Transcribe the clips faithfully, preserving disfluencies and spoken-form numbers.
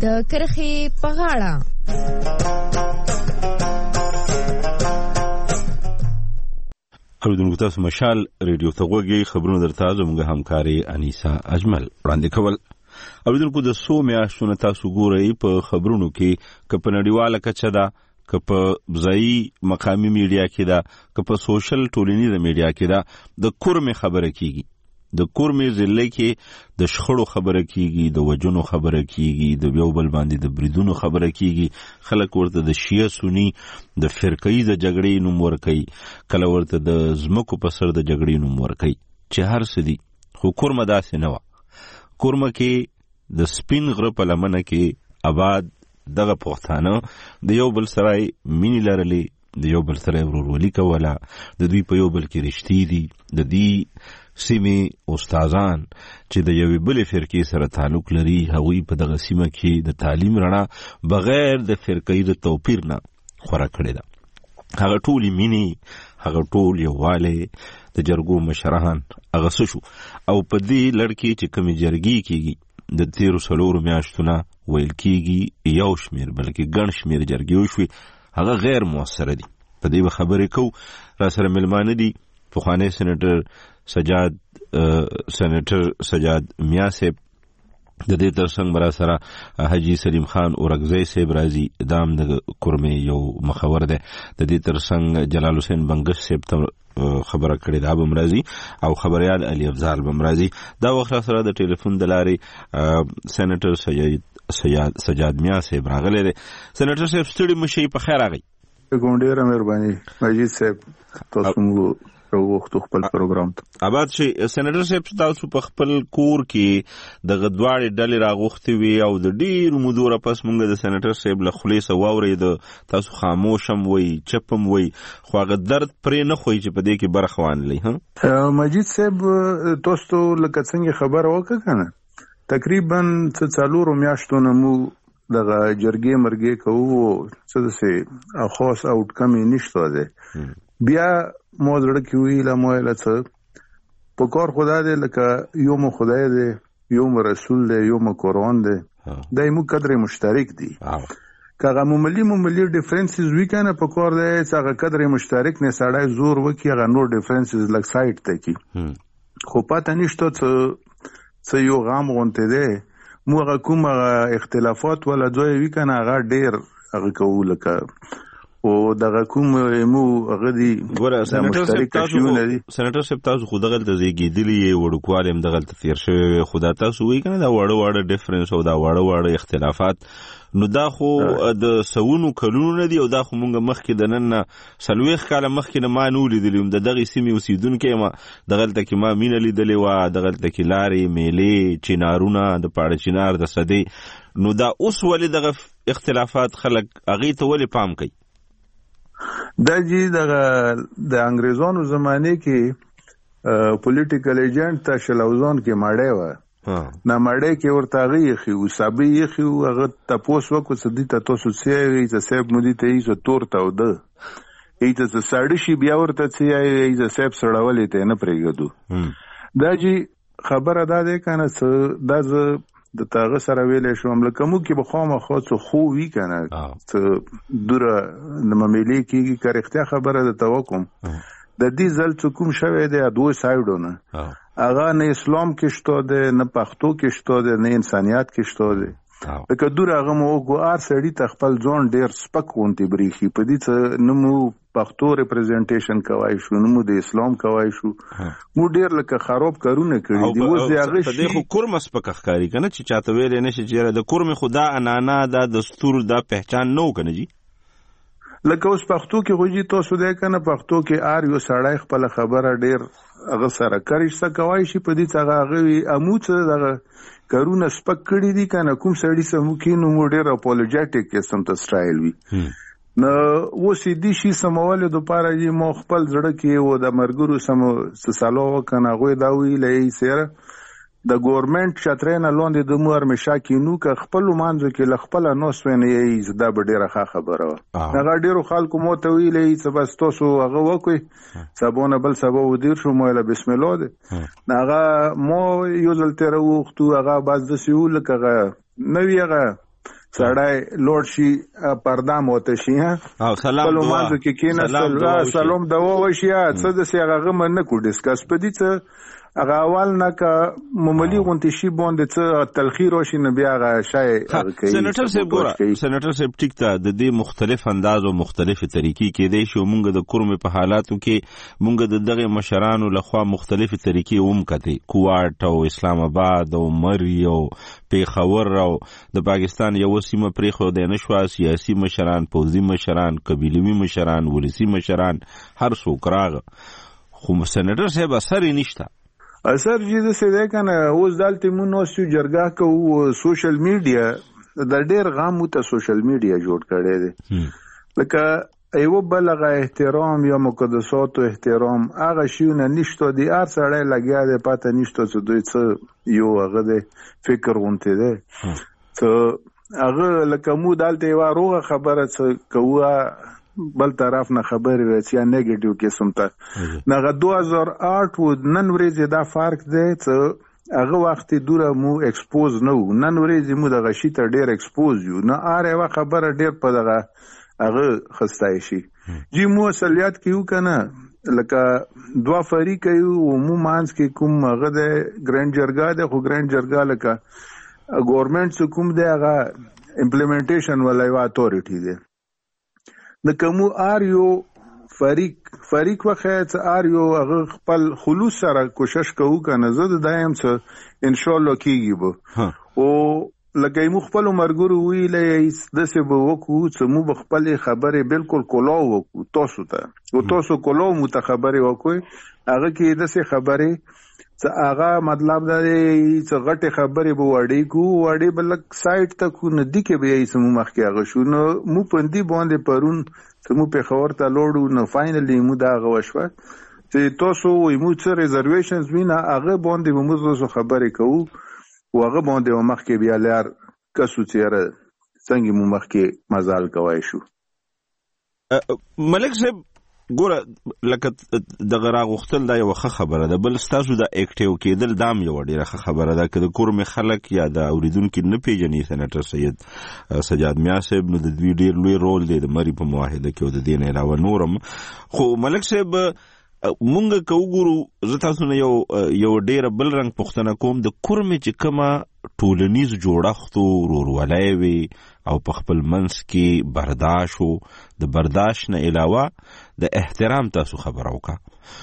د کرخې په غاړه. اوریدونکو تاسو مشال ریډیو ته غوږی خبرونه درته زموږ همکاري انیسا اجمل وړاندې کول. اوریدونکو د سو میاشتونو تاسو ګورئ په خبرونو کې که په نړیواله کچه ده، که په ځایي مقامي میډیا کې ده، که په سوشل ټولنیزه میډیا کې ده، د کورمې خبره کیږي. د کورمې ضلع کې د شخړو خبره کیږي، د وجنو خبره کیږي، د یو بل باندې د بریدونو خبره کیږي. خلک ورته د شیعه سنی د فرقې د جګړې نوم ورکوي، کله ورته د ځمکو په سر د جګړې نوم ورکوي، چې هر څه دي. خو کورمه داسې نه وه. کورمه کې د سپین غره په لمنه کې آباد دغه پښتانه د یو بل سره مینې لرلې، د یو بل سره ورورولي کوله، د دوی په یو بل کې رشتې دي. د دې سیمې استادان چې د یوې بلې فرقې سره تعلق لري، هغوی په دغه سیمه کې د تعلیم رڼا بغیر د فرقې د توپیر نه خوره کړې ده. هغه ټولې مینې، هغه ټول یووالی، د جرګو مشران هغه څه شو. او په دې لړ کې چې کومې جرګې کېږي، د تیرو څلورو میاشتونه ویل کېږي یو شمېر بلکې ګڼ شمېر جرګې وشوې، هغه غیر مؤثره دي. په دې به خبرې کوو. را سره مېلمانه دي پخوانی سینیټر سجاد سینیټر سجاد میا صاحب، د دې ترڅنګ برا سره حاجی سلیم خان اورګزی صاحب راځي، دام د کورمې یو مخور دی. د دې ترڅنګ جلال حسین بنگش صاحب ته خبره کړې ده به مرضی، او خبريال علي افضل به مرضی. دا وخت سره د ټلیفون د لارې سینیټر سجاد سجاد سجاد میا صاحب راغلی دی. سینیټر صاحب ستړي مشي، په خیر راغی. ګونډیر مهرباني مجید صاحب، تاسو مو وخت خپل پروګرام ته آباد شي. سینیټر صاحب تاسو په خپل کور کې د غدواړې ډلې راغوښتې وي او د ډېرو مودو پس مونږ د سینیټر صاحب له خولې څه واورېده، تاسو خاموش هم وئ، چپ هم وئ، خو هغه درد پرې نه ښوئ چې په دې کې برخه وانلئ. مجید صاحب تاسو لکه څنګه خبره وکړه که نه، تقریبا څه څلورو میاشتو نه مو دغه جرګې مرګې کوو، څه داسې خاص آوټکم یې نشته دی. بیا مو زړه کې ویله مو ویله څه په کار خدا دی، لکه یو مو خدای دی، یو مو رسول دی، یو مو قرآن دی، دا یې مو قدر مشترک دی. که هغه معمولي معمولي ډیفرنسز وي که نه، په کار دی چې هغه قدر مشترک نه سړی زور وکړي، هغه نور ډیفرنسز لږ سایډ ته کړي. خو پته نشته څه څه یو غام غونتی دی. مو هغه کوم هغه اختلافات ولا ځای وي که نه، هغه ډېر هغه کوو، لکه او دغه کوم مو هغه دي ګوره. سینیټر صاحب تاسو خو دغلته زیږېدلي یې، وړوکوالي هم دغلته تېر شوی، خو دا تاسو وایي که نه دا واړه واړه ډفرنس او دا واړه واړه اختلافات، نو دا خو د سوونو کلونو نه دي، او دا خو مونږ مخکې د نن نه څلوېښت کاله مخکې نه ما نه ولیدلي وم. د دغې سیمې اوسېدونکی یم، دغلته کې ما مینه لیدلې وه، دغلته کې لارې، میلې، چینارونه، د پاړه چینار د صدۍ. نو دا اوس ولې دغه اختلافات خلک هغې ته ولې پام کوي؟ دا جی دغه د انګریزانو زمانه کې پولیټیکل ایجنټ ته شلوزان کې ماړی وه، نه ماړی کې ورته هغه ایښي وو، صابۍ ایښي وو، هغه تپوس وکړو څه دي ته تاسو څه یې څه صاحب مو دي ته یې څه تور توده یې ته څه ساړه شي، بیا ورته څه یې څه صاحب سړولې ته یې نه پرېږدو. دا جی خبره دا دی که نه، څه دا زه د تاغه سره ویلی شوم، لکه موږ کې به خامخا څه خو وي که نه، څه دوره د ممیلې کېږي، که رښتیا خبره درته وکړم، د دې ځل څه کوم شوی دی دوی سایډو نه، هغه نه اسلام کې شته دی، نه پښتو کې شته دی، نه انسانیت کې شته دی. لکه دوره هغه مو وګو هر سړي ته خپل ځان ډېر سپک غوندې برېښي، په دې څه نه مو پښتو ریپرزنټیشن کوای شو، نه مو د اسلام کوای شو، مو ډېر لکه خراب کارونه کړي دي. اوس د هغه په دې خو کورمه سپکه ښکاري که نه، چې چاته ویلی نه شي چې د کورمې خو دا عنعنه، دا دستور، دا پهچان نه و که نه جي. لکه اوس پښتو کې خو جي تاسو دی که نه، پښتو کې هر یو سړی خپله خبره ډېر هغه سره کریشته کوای شي، په دې څه هغه هغه وي امو څه دغه کارونه سپک کړي دي که نه، کوم سړي څه مو کې نو مو ډېر اپولوجیټک قسم ته سټایل وي. نو اوس یې دې شي سمولو دپاره جي ما خپل زړه کې و د ملګرو سم څه سلا وکړه، نو هغوی دا ویله یې سیره د ګورمنټ چترۍ نه لاندې د مو هرمشا کینو که خپلو منځو کې له خپله ناست وی نه یې دا به ډېره ښه خبره وه. هغه ډېرو خلکو ما ته ویلی څه بس تاسو هغه وکړئ، سبا نه بل سبا ودیر شو، ما ویله بسم الله دی. نو هغه ما یو ځل تېره ووختو، هغه بس داسې و لکه هغه نه وي هغه سړی لوړ شي پرده موته شي او سلام دعا مانځ کې کېناستل سلام دوا وشي څه د سي هغه من نه کو ډیسکس پدې څه هغه اول نه کا معمولی غونتی شي باندې څه تلخیر وشي نه بیا هغه شای کوي سېنیټر صاحب ګوره سېنیټر صاحب ټیک ته د دې مختلف انداز او مختلف طریقې کې دی شو مونږ د کورم په حالاتو کې مونږ د دغه مشرانو لخوا مختلف طریقې هم کتي کوارټ او اسلام آباد او مریو پیښور او د پاکستان یو سیمه پرې خو د نشوا سیاسي مشران پوځي مشران قبیلوي مشران ولسی مشران هر څوک راغ خو سېنیټر صاحب اثر یې نشته اثر جې د څه ده کنه اوس دالته مونږ نو سو جرګه کو سوشل میډیا د ډېر غامو ته سوشل میډیا جوړ کړي دي لکه ایو بلغه احترام یا مقدسات و احترام هغه شیونه نشته دی هر سړی لګیا دی پاته نشته چې دوی څه یو هغه د فکر غونته دی ته هغه لکه مو دالته یو روغه خبره څه کوه بل طرف نه خبرې راځي یا نیگیټیو قسم ته نه دو هزار آټ و نن ورځې دا فرق دی چې هغه وخت دوره مو ایکسپوز نه و نن ورځې مو دغه شی ته ډیر ایکسپوز یو نه اره وا خبره ډیر په دغه هغه خستای شي جی مو اصلیات کیو کنه لکه دوا فریق یو مو مانس کې کوم هغه د ګرانډ جرګه د خو ګرانډ جرګه لکه ګورنمنت کوم دی هغه امپلیمنټیشن ولای وا اتورټی دی د کوم ار یو فریق فریق وخت ار یو هغه خپل خلوص سره کوشش کوو کنه زه د دایم څه ان شاء الله کیږي به او لکه مو خپل مرګورو ویلې د څه به وکړو چې مو خپل خبره بالکل کولاو وکړو تاسو ته او تاسو کولاو مو ته خبره وکړو هغه کې د څه خبره چې هغه مطلب دا دی چې غټه خبره به وړي کو وړي بلک سایت ته کو ندی کې به یې سمو مخ کې هغه شو نو مو پندي باندې پرون سمو په خبر ته لوړو نو فائنلی مو دا غوښوه چې تاسو مو څه ریزرویشنز وینا هغه باندې مو زو خبره کوو وغه باندې مخ کې بیا لار کسو چیرې څنګه مو مخ کې مزال کوي شو ملک صاحب ګوره لکه د غرا غختل دا یو ښه خبره ده بل ستاسو د اکټیو کېدل دام یو ډیره ښه خبره ده که د کورم خلک یا د اوریدونکو نه پیژني سېنیټر سید سجاد میا صاحب نو د دوی ډیر لوی رول دی د مری په معاهده کې او د دین علاوه نورم خو ملک صاحب مونږ کو ګورو زه تاسو نه یو یو ډیر بل رنگ پښتنه کوم د کورم چې کما ټولنیز جوړښت ورولای وي او په خپل منځ کې برداشت او د برداشت نه علاوه د احترام تاسو خبرو کا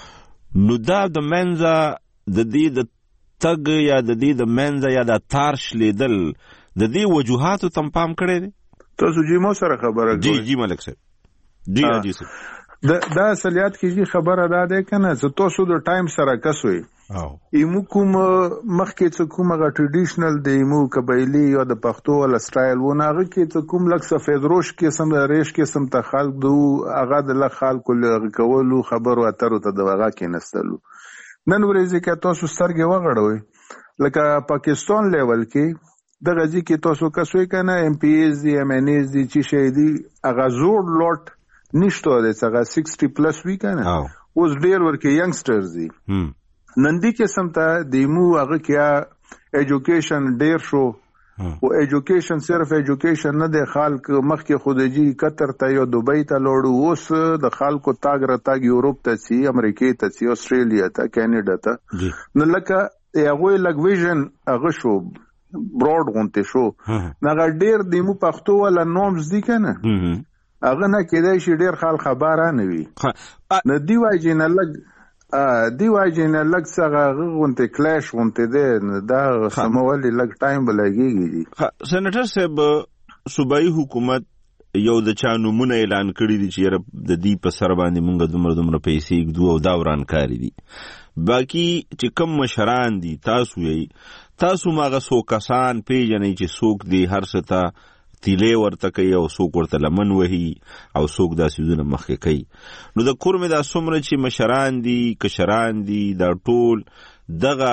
نو دا د منځه د دې د تګ یا د دې د منځه یا د تارش لیدل د دې وجوهاتو تم پام کړی دي تاسو جی مو سره خبره کوي جی جی ملک صاحب جی جی صاحب دا دا اصلیات کې خبره ده ده کنه چې تاسو د ټایم سره کسوي او ایمو کوم مخکې څه کومه ټریډیشنل دی ایمو قبایلی یا د پښتو ول سټایل ونه هغه کې څه کوم لک سفید روش کې سم ریش کې سم ته خلق دو هغه د لک خلق کولو خبرو اترو ته دغه کې نستلو نن ورځې کې تاسو سترګې وغړوي لکه پاکستان لیول کې د غزي کې تاسو کسوي کنه ایم پی ایز دی ایم ان ایز دی چې شي دی هغه زوړ لوټ نشته د څنګه شصت پلس وی کنه اوس ډیر ورکه ینګسټرز دي نندې کې سمته د مو هغه کې ایجوکیشن ډیر شو او ایجوکیشن صرف ایجوکیشن نه د خلک مخکې خودجی قطر ته یا دوبۍ ته لوړو اوس د خلکو تاګ را تاګ یورپ ته سي امریکا ته سي استرالیا ته کینیډا ته نو لکه هغه لګ ویژن هغه شو براډ غونته شو نه ډیر د مو پښتو ولا نومز دي کنه هغه نه کېدای شي ډیر خال خبره نه وي نه دی واجی نه لګ دی واجی نه لګ څنګه غونته کلیش غونته ده دا سمولي لګ ټایم بلګيږي دي سېنیټر صاحب صوبایي حکومت یو د چانو مون اعلان کړی دی چې د دې په سر باندې مونږ دومره دومره پیسې ګدو او دا وران کاری دي باقی چې کم مشران دي تاسو یې تاسو ماغه سو کسان پیژنې چې څوک دی هر څه تیلې ورته کوي او څوک ورته لمن وهي او څوک دا سیزونه مخکې کوي نو د کورم دا څومره چې مشران دي کشران دي دا ټول دغه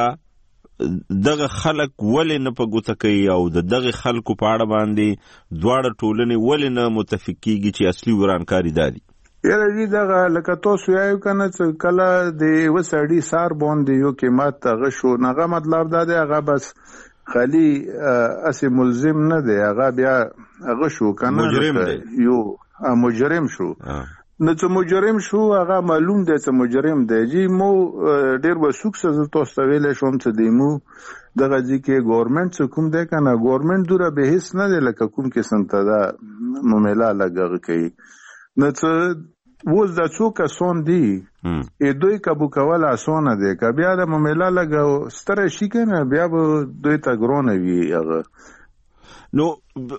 دغه خلک ولې نه په ګوته کوي او د دغه خلکو په اړه باندې دواړه ټولنې ولې نه متفق کیږي چې اصلي ورانکاري دا دي یاره دې دغه لکه تاسو یې کنه چې کله د وسړي سار باندې یو قیمت هغه شو نغه مطلب دا دی هغه بس خالی اسی ملزم نه دی، هغه بیا هغه شو کنه مجرم دی، یو مجرم شو. نو چې مجرم شو هغه معلوم دی چې مجرم دی. جی مو ډیر وسوک څه تاسو ویل شوم چې دی مو دغه ځکه ګورنمنت څه کوم دی کنه، ګورنمنت دوره به هیڅ نه دی لکه کوم کې سنت دا مملا لګغ کوي. نو چې وز د څو کسان دی ا دوی کابو کول اسانه دی، که بیا د مملا لګ ستره شي کنه بیا به دوی ته ګرونه وي. هغه نو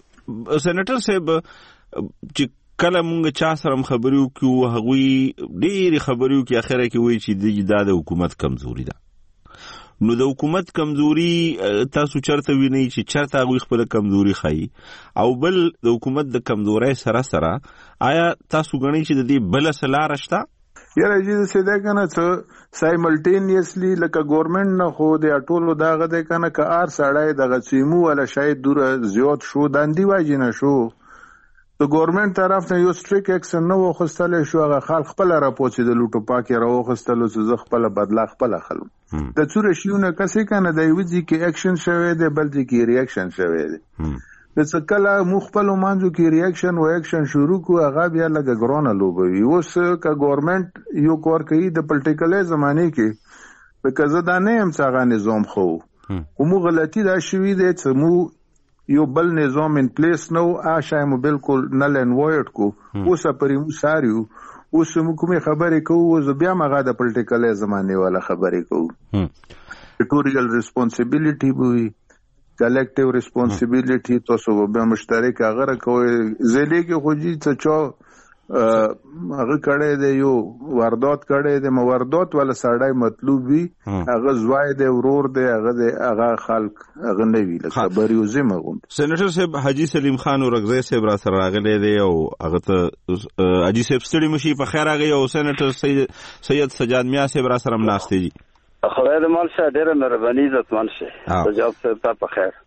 سېنیټر صاحب چې کله مونږ چا سره خبرو کې هغوی ډېری خبرو کې اخره کې وایي چې دا د حکومت کمزوري ده. نو د حکومت کمزوري تاسو چرته وینئ چې چرته هغوی خپل کمزوري ښایي؟ او بل د حکومت د کمزورۍ سره سره آیا تاسو ګڼئ چې د دې بله څه لاره شته؟ یاره جی څه دی کنه څه سایملټینیسلی لکه ګورنمنټ نه خو د ټولو دغه دی کنه که هر سړی دغه سیمو ولا شاید دوره زیات شو دندې واجې نه شو د ګورنمنټ طرف نه یو سټریک اکشن نه واخیستلی شو. هغه خلک خپله راپاڅېدلو ټوپاک یې راواخیستلو چې زه خپله بدله خپله خلم. د څوره شیونه کسې کنه د یوه ځای کې اکشن شوی دی بل ځای کې ریاکشن شوی دی. د څه کله موږ خپلو منځو کې ریاکشن و اکشن شروع کړو هغه بیا لږه ګرانه لوبوي. اوس که ګورنمنټ یو کار کوي د پلټیکلې زمانې کې لکه زه دا نه یم چې هغه نظام خو خو مو غلطي دا شوي دی چې مو یو بل نظام ان پلیس نو آشای مو بالکل نل ان وایډ کو. اوس پرې مو ساریو اوس مو کومې خبرې کوو زه بیا مغه د پلټیکلې زمانې والا خبرې کوو. ایډیټوریال ریسپانسیبিলিټي وي، کلیکټیو ریسپانسیبিলিټي، تاسو به مشترک هغه کوي. زلي کې خو جی څه چا هغه کړی دی یو واردات کړی دی، مواردات ولا سړی مطلوب وي هغه زوای دی ورور دی هغه دی هغه خلک هغه نه وي لکه بریوزي مغون. سېنیټر صاحب حاجی سلیم خان ورغزی صاحب را سره راغلی دی او هغه ته حاجی صاحب ستړي مشي په خیر راغی او سېنیټر سید سجاد میا صاحب را سره ناشته دي. خدای دې مال شه ډېره مهرباني عزتمن شه. سجاد صاحب ته په خیر.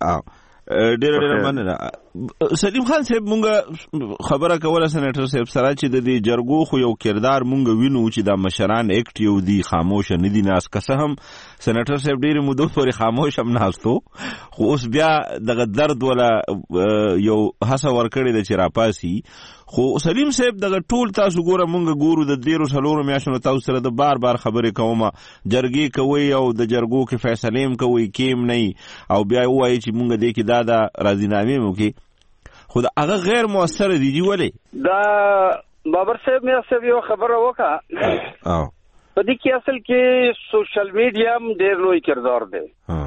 ډېر ډېر مننه. سلیم خان صاحب مونږ خبره کوله سېنیټر صاحب سره چې د دې جرګو خو یو کردار مونږ وینو چې دا مشران اکټ یو دي خاموشه نه دي ناست، که څه هم سېنیټر صاحب ډېرې مودو پورې خاموش هم ناستو خو اوس بیا دغه درد ولا یو هڅه ورکړې ده چې راپاسي. خو سلیم صاحب دغه ټول تاسو ګوره مونږ ګورو د دیرو څلورو میاشتو تاسو سره د بار بار خبرې کومه جرګې کوئ او د جرګو کې فیصلې هم کوئ کیم نه او بیا وایي چې مونږ دې کې دا دا راضینامې مو کې خو د هغه غیر مؤثره دي. جی ولې دا بابر صاحب میا صاحب یو خبره وکړه په دې کې اصل کې سوشل میډیا هم ډېر لوی کردار دی.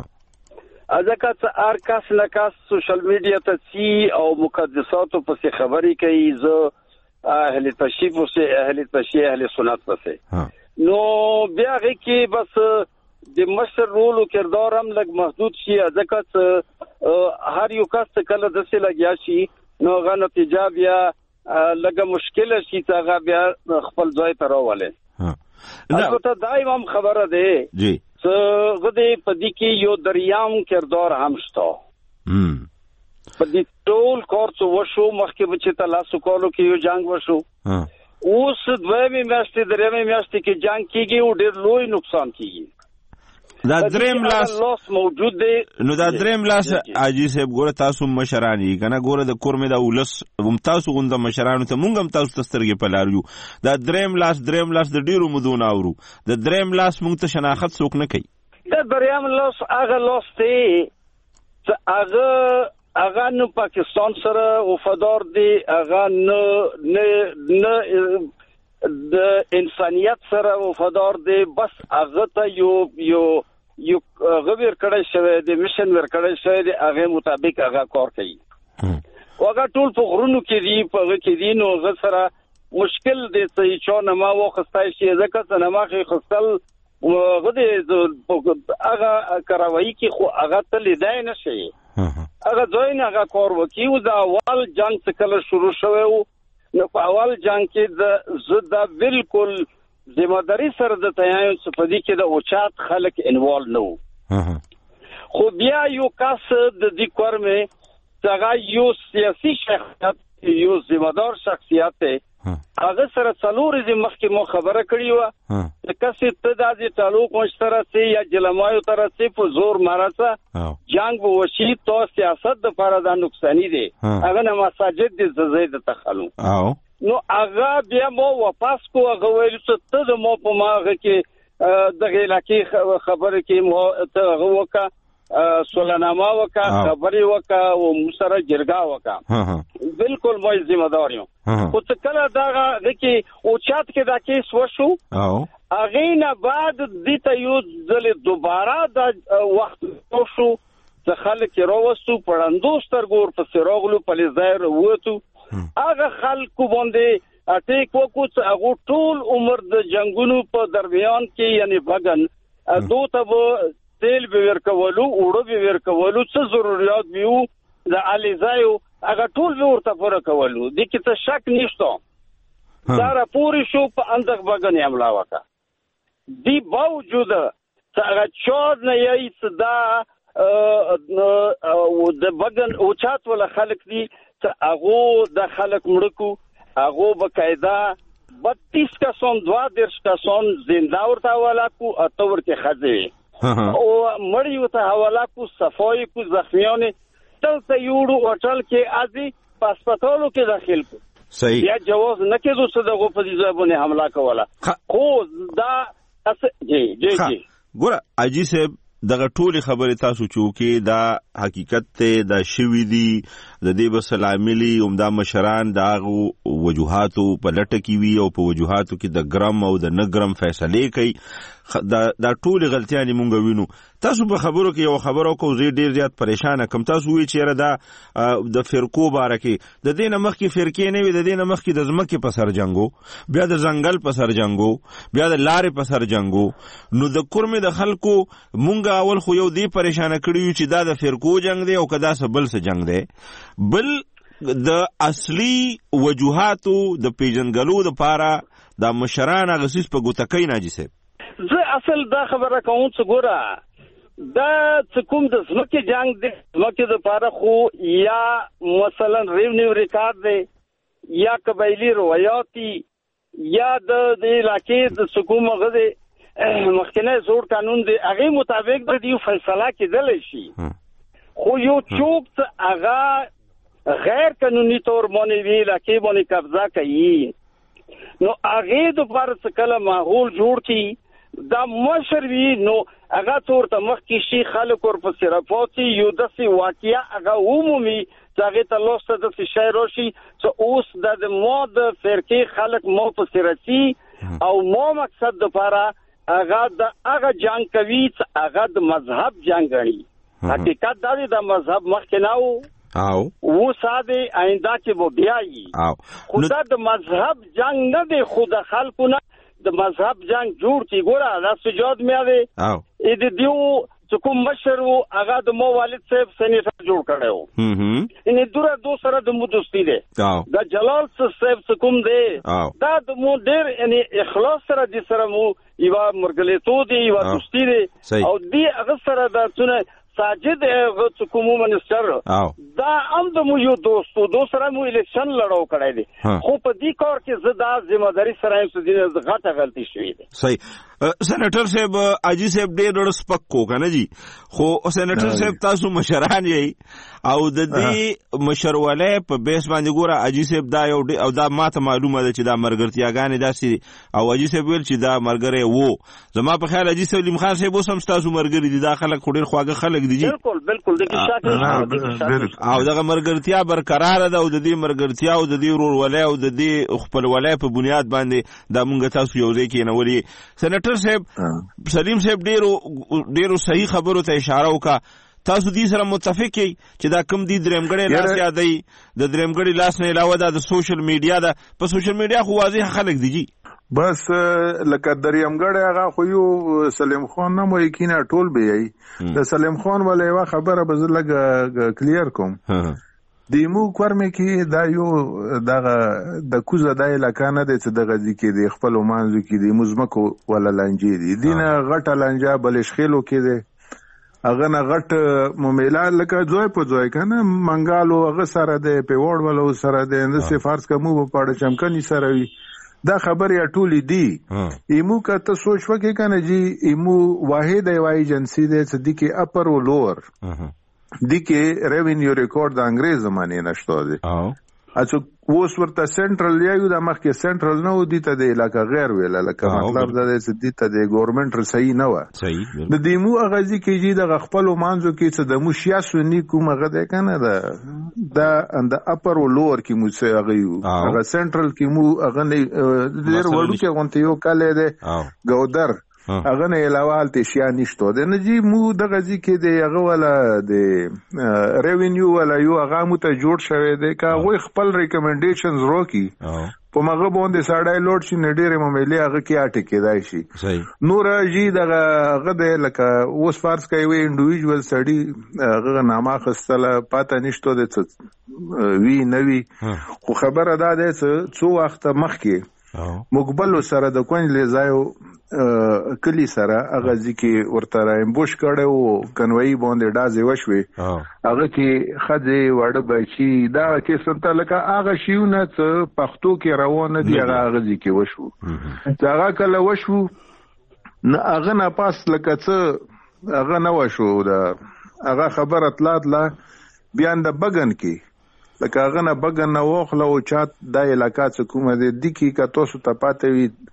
ځکه چې هر کس نه کس سوشل میډیا ته ځي او مقدساتو پسې خبرې کوي، زه اهل تشریف پسې اهل تشیع اهل سنت پسې، نو بیا هغې کې بس د مشر رول او کردار هم لږ محدود شي. ځکه چې هر یو کس کله داسې لګیا شي نو هغه نتیجه بیا لږه مشکله شي چې هغه بیا خپل ځای ته راولي. البته دا هم خبره دی جی څه غدي په دې کې یو دریام کردار هم شته. په دې ټول کار څه وشو مخکې به چې تاسو کولو کې یو جنگ وشو، اوس دویمه میاشتې درېمه میاشتې کې جنگ کیږي او ډېر لوی نقصان کیږي. دا دریم لاس موجود دی. نو دا دریم لاس حاجی صاحب ګوره تاسو مشران یې کنه ګوره د کور مې د ولس هم تاسو غونډه مشرانو ته مونږ هم تاسو ته سترګې په لار یو. دا دریم لاس دریم لاس د ډیرو مودونه اورو د دریم لاس مونږ ته شناخت څوک نه کوي. دا دریم لاس هغه لاس دی چې هغه هغه نو پاکستان سره وفادار دی، هغه نه نه نه د انسانیت سره وفادار دی، بس هغه ته یو یو یو غویر کړی شوی دی، میشن ور کړی شوی دی، هغه مطابق هغه کار کوي. هغه ټول په غرونو کې دی، په هغه کې دی، نو هغه سره مشکل دی چې چا نه ما وخستای شي ځکه چې نه ما خستل هغه د هغه کاروایی کې خو هغه ته لیدای نه شي، هغه ځای نه هغه کار وکړي. او د اول جنگ څخه کله شروع شوی و نو په اول جنگ کې د زه دا بالکل ذمہداري سره د تیایم صفدي کې د اوچات خلک انوالو نو، خو بیا یو کس د دې کور مې څنګه یو سیاسي شخصیت یو ذمہدار شخصیت هغه سره څلور ځې مخکې مو خبره کړې وه چې کسې ته داسې تعلق مشتره سي یا جلمایو ته رسي په زور مرسه جنګ به وشي تو سیاست دپاره دا نقصاني دی هغه نه مساجد دي زه د تخلو نو هغه بیا مو واپس کو هغه ویل چې ته د مو په ما هغه کې دغه علاقې خبره کې مو ته هغه وکړه سولنامه وکړه خبرې وکړه او موږ سره جرګه وکړه بالکل مو ذمہ دار یم خو څه کله دغه کې اوچات کې دا کیس وشو هغې نه بعد دې ته یو ځلې دوباره دا وخت شو چې خلک یې راوستو په ړندو سترګو ورپسې راغلو پولیس ځای راووتو هغه خلکو باندې اټیک وکړو چې هغه ټول عمر د جنگونو په درمیان کې یعنی بغن دو ته به تیل به ورکولو اوړه به ورکولو څه ضرورت بیو د علیزایو هغه ټول به ورته پوره کولو د کې څه شک نشته دا راپورې شو په اندغ بغن حمله وکړه دی باوجود چې هغه چور نه یې صدا د بغن اوچات ولا خلک دي چې هغه د خلک مړکو هغه بقاعده بتیس کسان دوا درش کسان زنده ورته حواله کو اته ورته خځې او مړی ورته حواله کو صفای کو زخمیان تل ته یوړو هوټل کې ازي پاسپورتولو کې داخل کو صحیح یا جواز نه کېدو چې دغه په دې ځای باندې حمله کوله خو دا اس جی جی جی ګوره اجي صاحب دغه ټولې خبرې تاسو چوکې دا حقیقت ته دا شوي دي د دې به سلاملي عمده مشران د هغو وجوهاتو په لټه کې وي او په وجوهاتو کې د ګرم او د نه ګرم فیصلې کوي دا دا ټولې غلطیانې مونږ وینو تاسو په خبرو کې یو خبره وکړو زه ډېر زیات پریشانه کم تاسو وایئ چې یاره دا د فرقو باره کې د دې نه مخکې فرقې نه وي د دې نه مخکې د ځمکې په سر جنګو بیا د ځنګل په سر جنګو بیا د لارې په سر جنګو نو د کورمې د خلکو مونږ اول خو یو دې پریشانه کړي یو چې دا د فرقو جنګ دی او که دا څه بل څه جنګ دی بل د اصلي وجوهاتو د پیژنګلو دپاره دا مشران هغه څیز په ګوتکۍ ناجي صاحب زه اصل دا خبره کوم چې ګوره دا چې کوم د ځمکې جنګ دی ځمکې دپاره خو یا مثلا ریونیو ریکارډ دی یا قبایلي روایات یا د علاقې د سکوم هغه دی مخکنی زور قانون دی هغې مطابق به د یو فیصله کېدلی شي خو یو څوک چې هغه غیر قانوني طور باندې وي علاقې باندې قبضه کوي نو هغې دپاره چې کله ماحول جوړ کړي دا مشر وي نو هغه تور ته مخکې شي خلک ورپسې راپاتې یو داسې واقعه هغه عمومي چې هغې ته لاسته داسې شی راشي چې اوس دا د ما د فرقې خلک ما پسې رسي او ما مقصد دپاره هغه د هغه جنګ کوي چې هغه د مذهب جنګ ګڼي حقیقت دا دی د مذهب مخکې نه و او و ساده آینده کې به بیایي خو دا د مذهب جنګ نه دی خو د خلکو نه د مذهب جنگ جوړ کی ګوره دا سجاد مې دی او دې دیو چې کوم مشر وو هغه د مو والد صاحب سینیټر جوړ کړو هم ان دوره دو سره د مو دوستی دی دا جلال صاحب کوم دی دا د مو ډېر یعنی اخلاص سره د سره مو یو مرګلیتو دی یو دوستی دی او دې هغه سره د څونه ساجد هغه کوم منسټر دا هم د مو یو دوستو دو سره مو الیکشن لړاو کړی دی خو په دې کار کې زه دا ذمہ داری سره یم چې د غټه غلطي شوې ده صحیح سېنیټر صاحب اجي صاحب ډېر ډېر سپک کو کنه جی خو سېنیټر صاحب تاسو مشران یې او د دې مشرولې په بیس باندې ګوره اجي صاحب دا یو او دا ماته معلومه ده چې دا مرګرتیاګانې داسې او اجي صاحب ویل چې دا مرګره وو زما په خیال اجي سلیم خان صاحب اوس هم تاسو مرګري دي دا خلک خو ډېر خواږه خلک دي بالکل بالکل د کې او دغه مرګرتیا برقرار ده او د دې مرګرتیا او د دې ورولې او د دې خپلولې په بنیاد باندې دا مونږ تاسو یو ځای کې نولې سېنیټر صاحب سلیم صاحب ډیرو ډیرو صحیح خبرو ته اشاره وکړه تاسو دې سره متفق یې چې دا کم دي درېمګړی لاس یادوي د درېمګړي لاس نه علاوه دا د سوشل میډیا ده په سوشل میډیا خو واضح خلک دي جی بس لکه درېمګړی هغه خو یو سلیم خان نه مو یقینا ټول به یې د سلیم خان ولې یوه خبره به زه لږ کلیر کوم د مو کورمې کې دا یو دغه د کوزه د علاقه نه دی چې دغه ځای کې دی خپلو منځو کې دی مو ځمکو ولا لانجې دي دې نه غټه لانجه بلشخیلو کې دی هغه نه غټ ممیلا لکه ځوی په ځوی کنه منګالو هغه سره د پیوړ ولو سره د اند سفارس کومو په پاړه چمکني سره وي دا خبره ټولې دي ایمو کا ته سوچ وکې کنه جی ایمو واحد ایوای ایجنسی د صدیقي اپر او لوور دي کې ریوینیو ریکارډ د انګریز زمانه نشته دي اڅو اوس ورته سنټرل یو د مخکې سنټرل نه ودی ته د علاقې غیر ویل لکه مطلب دا د دې ته د ګورنمنت رسۍ نه و صحیح د دیمو اغازي کې جی د خپل مانځو کې څه د مشیا سنی کوم هغه ده کنه دا د اند اپر او لوور کې مو څه هغه هغه سنټرل کې مو هغه نه ډیر وړو کې غونته یو کاله ده ګودر هغه نه علاوه الته شیا نشته د نجی مو د غزي کې د هغه ولا د ریوینیو ولا یو هغه مو ته جوړ شوی دی کا وای خپل ریکمنډیشنز روکی په مغه باندې ساړای لوډ شي نډيره مملي هغه کې اټ کېدای شي صحیح نور جی دغه هغه د لکه اوس فارس کوي انډیویډوال سړی هغه نامه خستله پاته نشته د وی نوی خو خبره ده چې څو وخت مخکې مقبل سره د کوین لزایو کلی سره هغه ځکه ورته امبوش کړو کنوي باندې ډازې وشوي هغه کې خځه وړ بچي دا کې سنت لکه هغه شیونه څه پښتو کې روانه دي هغه ځکه وشو هغه کله وشو نه هغه نه پاس لکه څه هغه نه وشو دا هغه خبر اطلاع لا بیان د بغن کې لکه هغه نه بغن نه وخله او چات د علاقې څخه کومه دي د کی کا تاسو ته پاتې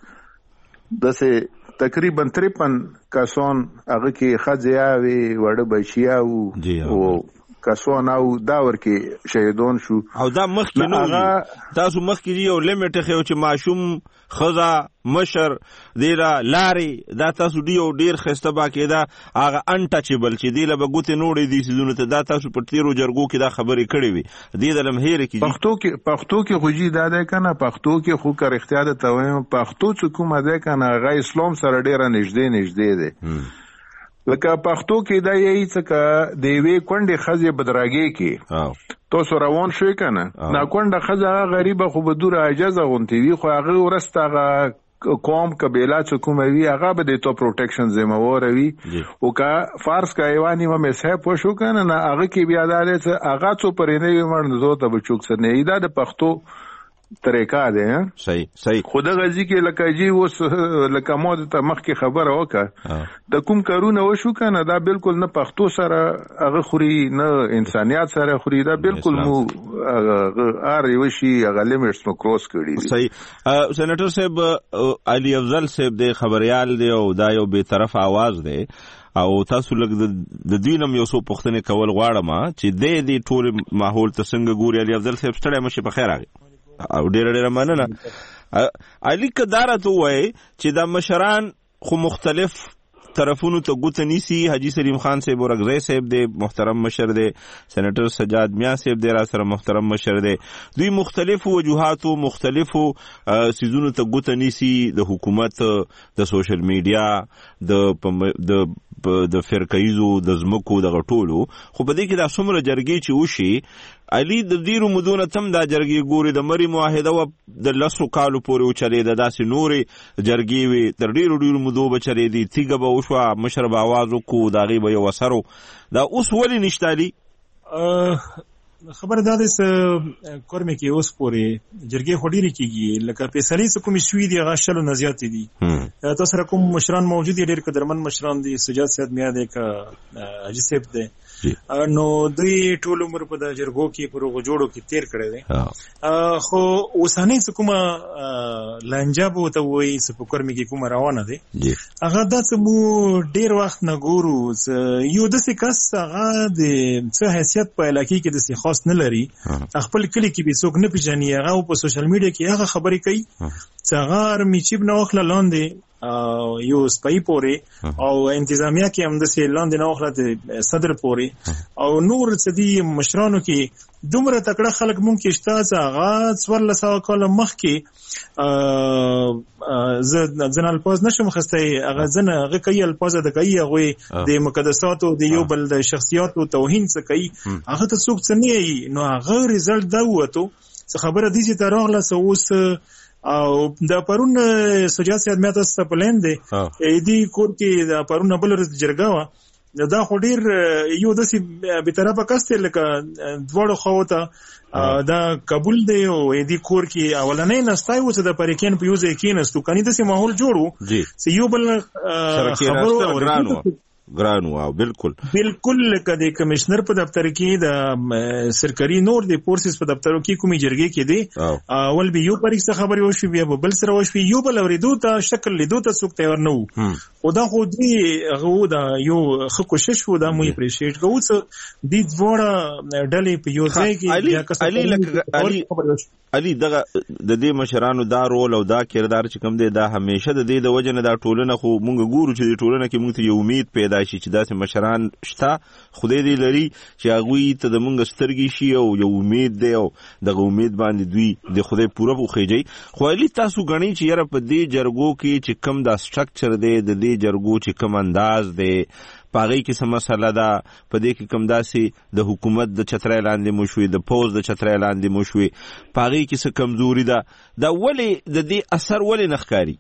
وي دسه تقریبا تریپن کسان هغه کې خځیاوي وړ بچیاو او کسان او دا ورکه شهیدون شو او دا مخکې نو تاسو مخکې یو لیمټ خو چې ماشوم خزا مشر دیره لاري دا تاسو دیو ډیر خسته با کېدا هغه انټچبل چې دی له بغوت نوړې دي سيزونه ته دا تاسو په تیرو جرګو کې دا خبرې کړې وي دی د لمهیر کې پښتو کې پښتو کې خوږی دا ده کنه پښتو کې خو کار اختیار ته وایم پښتو څه کومه ده کنه هغه اسلام سره ډیره نږدې نږدې ده لکه پښتو کې دا یی څه د وی کونډه خزه بدراګي کې تاسو روان شوي کنه نا کونډه خزه غریبه خو به دور اجازه غونتی وی خو هغه ورسته قوم قبیله چې کومه وی هغه به د تو پروټیکشن ذمہوار وي او کا فارس کا ایوانی و مې صاحب پوښو کنه نه هغه کې بیا دالې څه هغه څو پرې نه ومن زو ته بچوک سره نه دا د پښتو طریقه ده صحیح صحیح خدا غزي کې لکه جی اوس لکه مود ته مخ کې خبره وکړه د کوم کارونه وشو کنه دا بالکل نه پښتو سره هغه خوري نه انسانيت سره خوري دا بالکل مو ار یو شي هغه لیمټس نو کروس کړی صحیح سېنیټر صاحب علي افضل صاحب د خبريال دی او دا یو به طرف आवाज دی او تاسو لګ د دینم یو څو پښتنه کول غواړم چې د دې ټول ماحول ته څنګه ګوري علي افضل صاحب ستړی مشه په خیر راغی او ډیر ډیر مننه علي کدارته وای چې د مشران خو مختلف طرفونو ته ګوت نیسی حاجی سلیم خان صاحب ورغزی صاحب دی محترم مشر دی سېنیټر سجاد میاں صاحب دی را سره محترم مشر دی دوی مختلف وجوهاتو مختلفو سيزونو ته ګوت نیسی د حکومت د سوشل میډیا د د د فرقایزو د زمکو د غټولو خو په دې کې د څومره جرګې چې وشي علي د ډیرو مدونه تم دا جرګې ګوري د مری معاهده و د لسو کالو پورې وچلې د داسې نورې جرګې وي تر ډیرو ډیرو مدو بچلې دي تیګه به وشو مشرب आवाज وکړو دا غي به یو وسرو دا اوس ولې نشته علي خبر داده س کورمه کې اوس پورې جرګې خډيري کیږي لکه فیصله س کوم شوې دي غشلو نزيات دي تاسو سره کوم مشران موجود دي ډېر قدرمن مشران دي سجاد سید میاں دي کا حاجی صاحب دي نو دوی ټول عمر په د جرګو کې پر غجوړو کې تیر کړی دي خو اوسانه س کوم لنجاب ته وایي س په کورمه کې کوم روانه دي هغه د سمو ډېر وخت نه ګورو یو د څه کس هغه د څه حیثیت په علاقې کې د خاص نه لري خپل کلی کې به څوک نه پیژني هغه په سوشل میډیا کې هغه خبرې کوي څنګه میچیب نو خپل لاندې یو سپای پوري او انتظامیه کې هم د سیلان د نو خپل صدر پوري او نور څدي مشرانو کې دومره تکړه خلک مونږ کې شته هغه څور لسو کال مخ کې ز ځن الفاظ نشم خسته هغه ځن هغه کوي الفاظ د کوي هغه د مقدساتو د یو بل د شخصیت او توهین څه کوي هغه ته څوک څه نه نو هغه رزلټ دا وته څه خبره دي چې ترغله سوس او د پرون سجاد سید میاں تاسو په لند دي دې کور کې د پرون بل ورځ جرګه وا دا خو ډیر یو داسې به طرفه کس دی لکه دواړو خواو ته دا قبول دی او دې کور کې اولنۍ نستی و چې د پریکین په یو ځای کېناستو کني داسې ماحول جوړ و چې یو بل خبرو ګرانو او بالکل بالکل لکه د کمشنر په دفتر کې د سرکاري نور د فورسز په دفترو کې کومي جرګې کې دي اول به یو پریکسه خبري وشي بیا بل سره وشي یو بل اوریدو ته شکل لیدو ته څوک تیار نه وو او دا خو دی هغه دا یو خو کوشش وو دا مو اپریشیټ کوو چې د دوړه ډلې په یو ځای کې یا کس علي لکه علي علي دغه د دې مشرانو دا رول او دا کردار چې کوم دی دا همیشه د دې د وجه نه دا ټولنه خو مونږ ګورو چې د ټولنه کې مونږ ته یو امید پیدا شي چې داسې مشران شته خدای دې لري چې هغوی ته د مونږ سترګې شي او یو امید دی او دغه امید باندې دوی د خدای پوره وخیږي خو علي تاسو غنئ چې یاره په دې جرګو کې چې کوم دا سټرکچر دی د دې جرګو چې کوم انداز دی پاغي کې سم مسله ده په دې کې کوم داسې د حکومت د چترای لاندې مو شوي د پوز د چترای لاندې مو شوي پاغي کې څه کمزوري ده دا ولې د دې اثر ولې نخکاری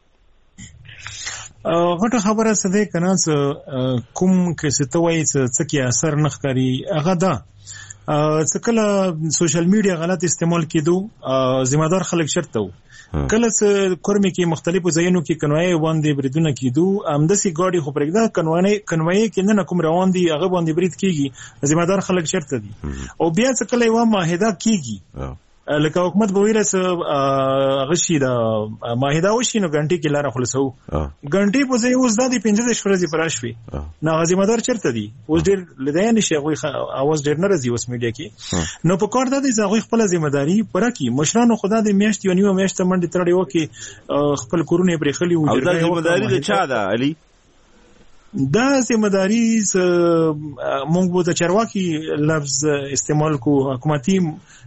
غټه خبره څه ده کنه کوم کې څه توای څه کې اثر نخکاری هغه ده څه کله سوشل میډیا غلط استعمال کېدو ذمہ دار خلک شرط وو کله چې کورمې کې مختلفو ځایونو کې کنوای باندې بریدونه کېدو امدسي ګاډي خو پرېږده کنوای کنوای کې نه کوم روان دي هغه باندې برید کېږي ذمہ دار خلک شرط دي او بیا څه کله یو معاهده کېږي لکه حکومت به ویل چې غشي دا معاهده وشي نو غنټي کې لاره خلاصو غنټي په ځای اوس د پنځه شپږ پراشوي نه ذمہ دار چرته دي اوس ډېر لدای نشي غوي اواز ډېر نه راځي اوس میډیا کې نو په کار د دې زغوي خپل ذمہ داری پوره کی مشرانو خدا د میاشت یو نیو میاشت منډه ترړی وکي خپل کورونه پرې خلی و دا ذمہ داری د چا ده علي دا ذمہ داری مونږ د چارواکي لفظ استعمال کو حکومتي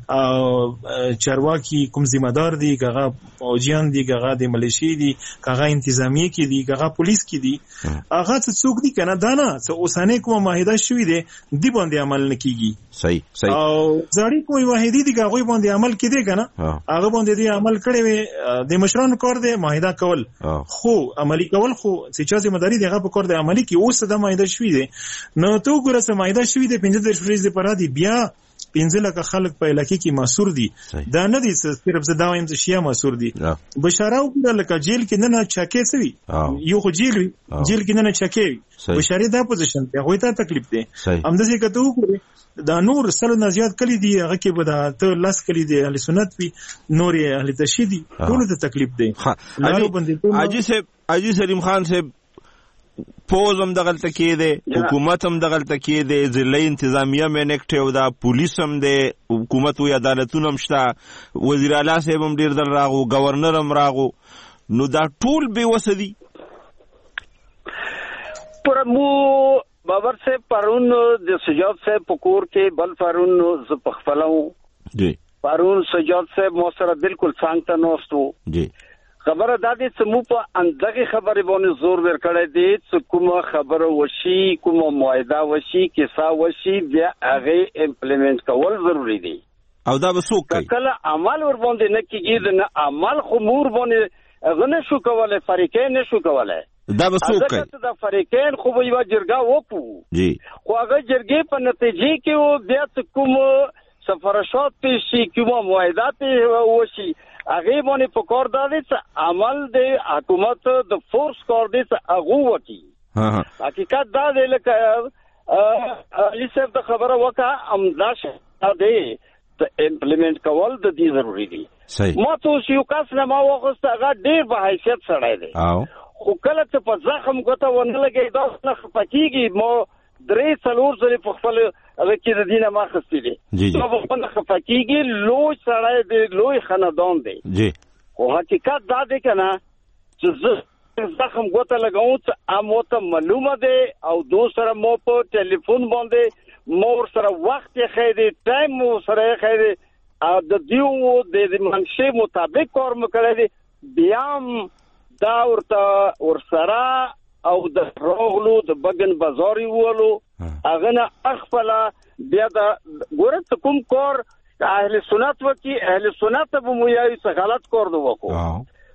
چارواکي کوم ذمہ دار دي کغه اوجیان دي کغه د ملیشي دي کغه انتظامیه کې دي کغه پولیس کې دي هغه څه څوک دي کنه دا نه څه اوسانه کوم معاهده شوې دي دی باندې عمل نه کیږي صحیح صحیح او ځاړي کوم معاهده دي کغه باندې عمل کړي کنه هغه باندې دي عمل کړي وي د مشرانو کار دي معاهده کول خو عملی کول خو چې ذمہ داری دغه په کار دي عملی کې اوس د معاهده شوې دي نو تو ګره سم معاهده شوې دي پنځه د شپږ د پرا دي بیا پنځه لکه خلک په علاقې کې مسور دي دا نه دي صرف زه دا وایم چې شیا مسور دي بشاره وکړه لکه جیل کې نه نه چکه سوي یو خو جیل جیل کې نه نه چکه بشاره دا پوزیشن ته هغه ته تکلیف دي همداسې کته وکړي دا نور سره نه زیات کلی دي هغه کې به دا ته لاس کلی دي اهل سنت وي نور اهل تشهدي ټول ته تکلیف دي حاجی صاحب حاجی سلیم خان صاحب پوز هم دغلته کې دی حکومت هم دغلته کې دی ضلعي انتظامیه مې نکټیو دا پولیس هم دی حکومت وی عدالتونه هم شته وزیر اعلی صاحب هم ډېر دل راغو گورنر هم راغو نو دا ټول بې وسه دي پر مو بابر صاحب پرون د سجاد صاحب په کور کې بل پرون زه په خپله وم جی پرون سجاد صاحب ما سره بالکل څنګ ته ناست و جی خبره دا دي چې مو په اندغه خبره باندې زور ورکړی دی چې کومه خبره وشي کومه معاهده وشي کیسه وشي بیا هغه امپلیمنٹ کول ضروری دی او دا به څوک کوي کله عمل ور باندې نه کیږي نه عمل خو مور باندې غنه شو کوله فریقین نه شو کوله دا به څوک کوي دا فریقین خو یو جرګه وکړو جی خو هغه جرګې په نتیجې کې و بیا کوم سفارشات شي کومه معاهده وشي هغه باندې په کار دادی چې عمل د حکومت د فورس کار دی چې هغه وکی حقیقت دا دی لکه علي صاحب د خبره وکړه امداش دی ته امپلیمنٹ کول د دې ضروری دی ما ته یو کس نه ما وغوسته هغه ډېر به حیثیت سړی دی خو کله چې په زخم ګوته ونه لګي دا نه خپکیږي ما درې څلور ځلې په خپل هغه کې د دینه ما خستې دي نو په خپل خپکیږي لوی سړی دی لوی خاندان دی جی خو حقیقت دا دی که نه چې زه زخم ګوته لګوم چې امو ته معلومه دی او دو سره مو په ټلیفون باندې مور سره وخت یې ښی دی ټایم مو سره یې ښی دی او د دیو د منشې مطابق کار مو کړی دی بیا هم دا ورته ورسره او د راغلو د بګن بازاري وولو هغه نه اخفله بیا د ګوره کوم کار اهل سنت وکي اهل سنت به مو یایي څه غلط کار دی وکړو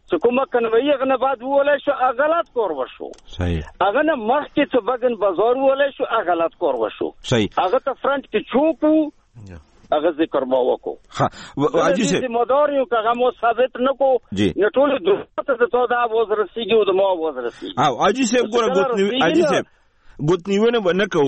چې کومه کنوي غنه بعد وولای شو غلط کور وشو صحیح هغه نه مخکې ته بګن بازار وولای شو غلط کور وشو صحیح هغه ته فرنٹ کې چوکو هغه ذکر ما وکړو ها اجي سه مدار یو هغه مو ثابت نکو نه ټول درته ته دا وز رسیږي او د ما وز رسیږي او اجي سه ګوره ګوتنی اجي سه ګوتنیونه بنکو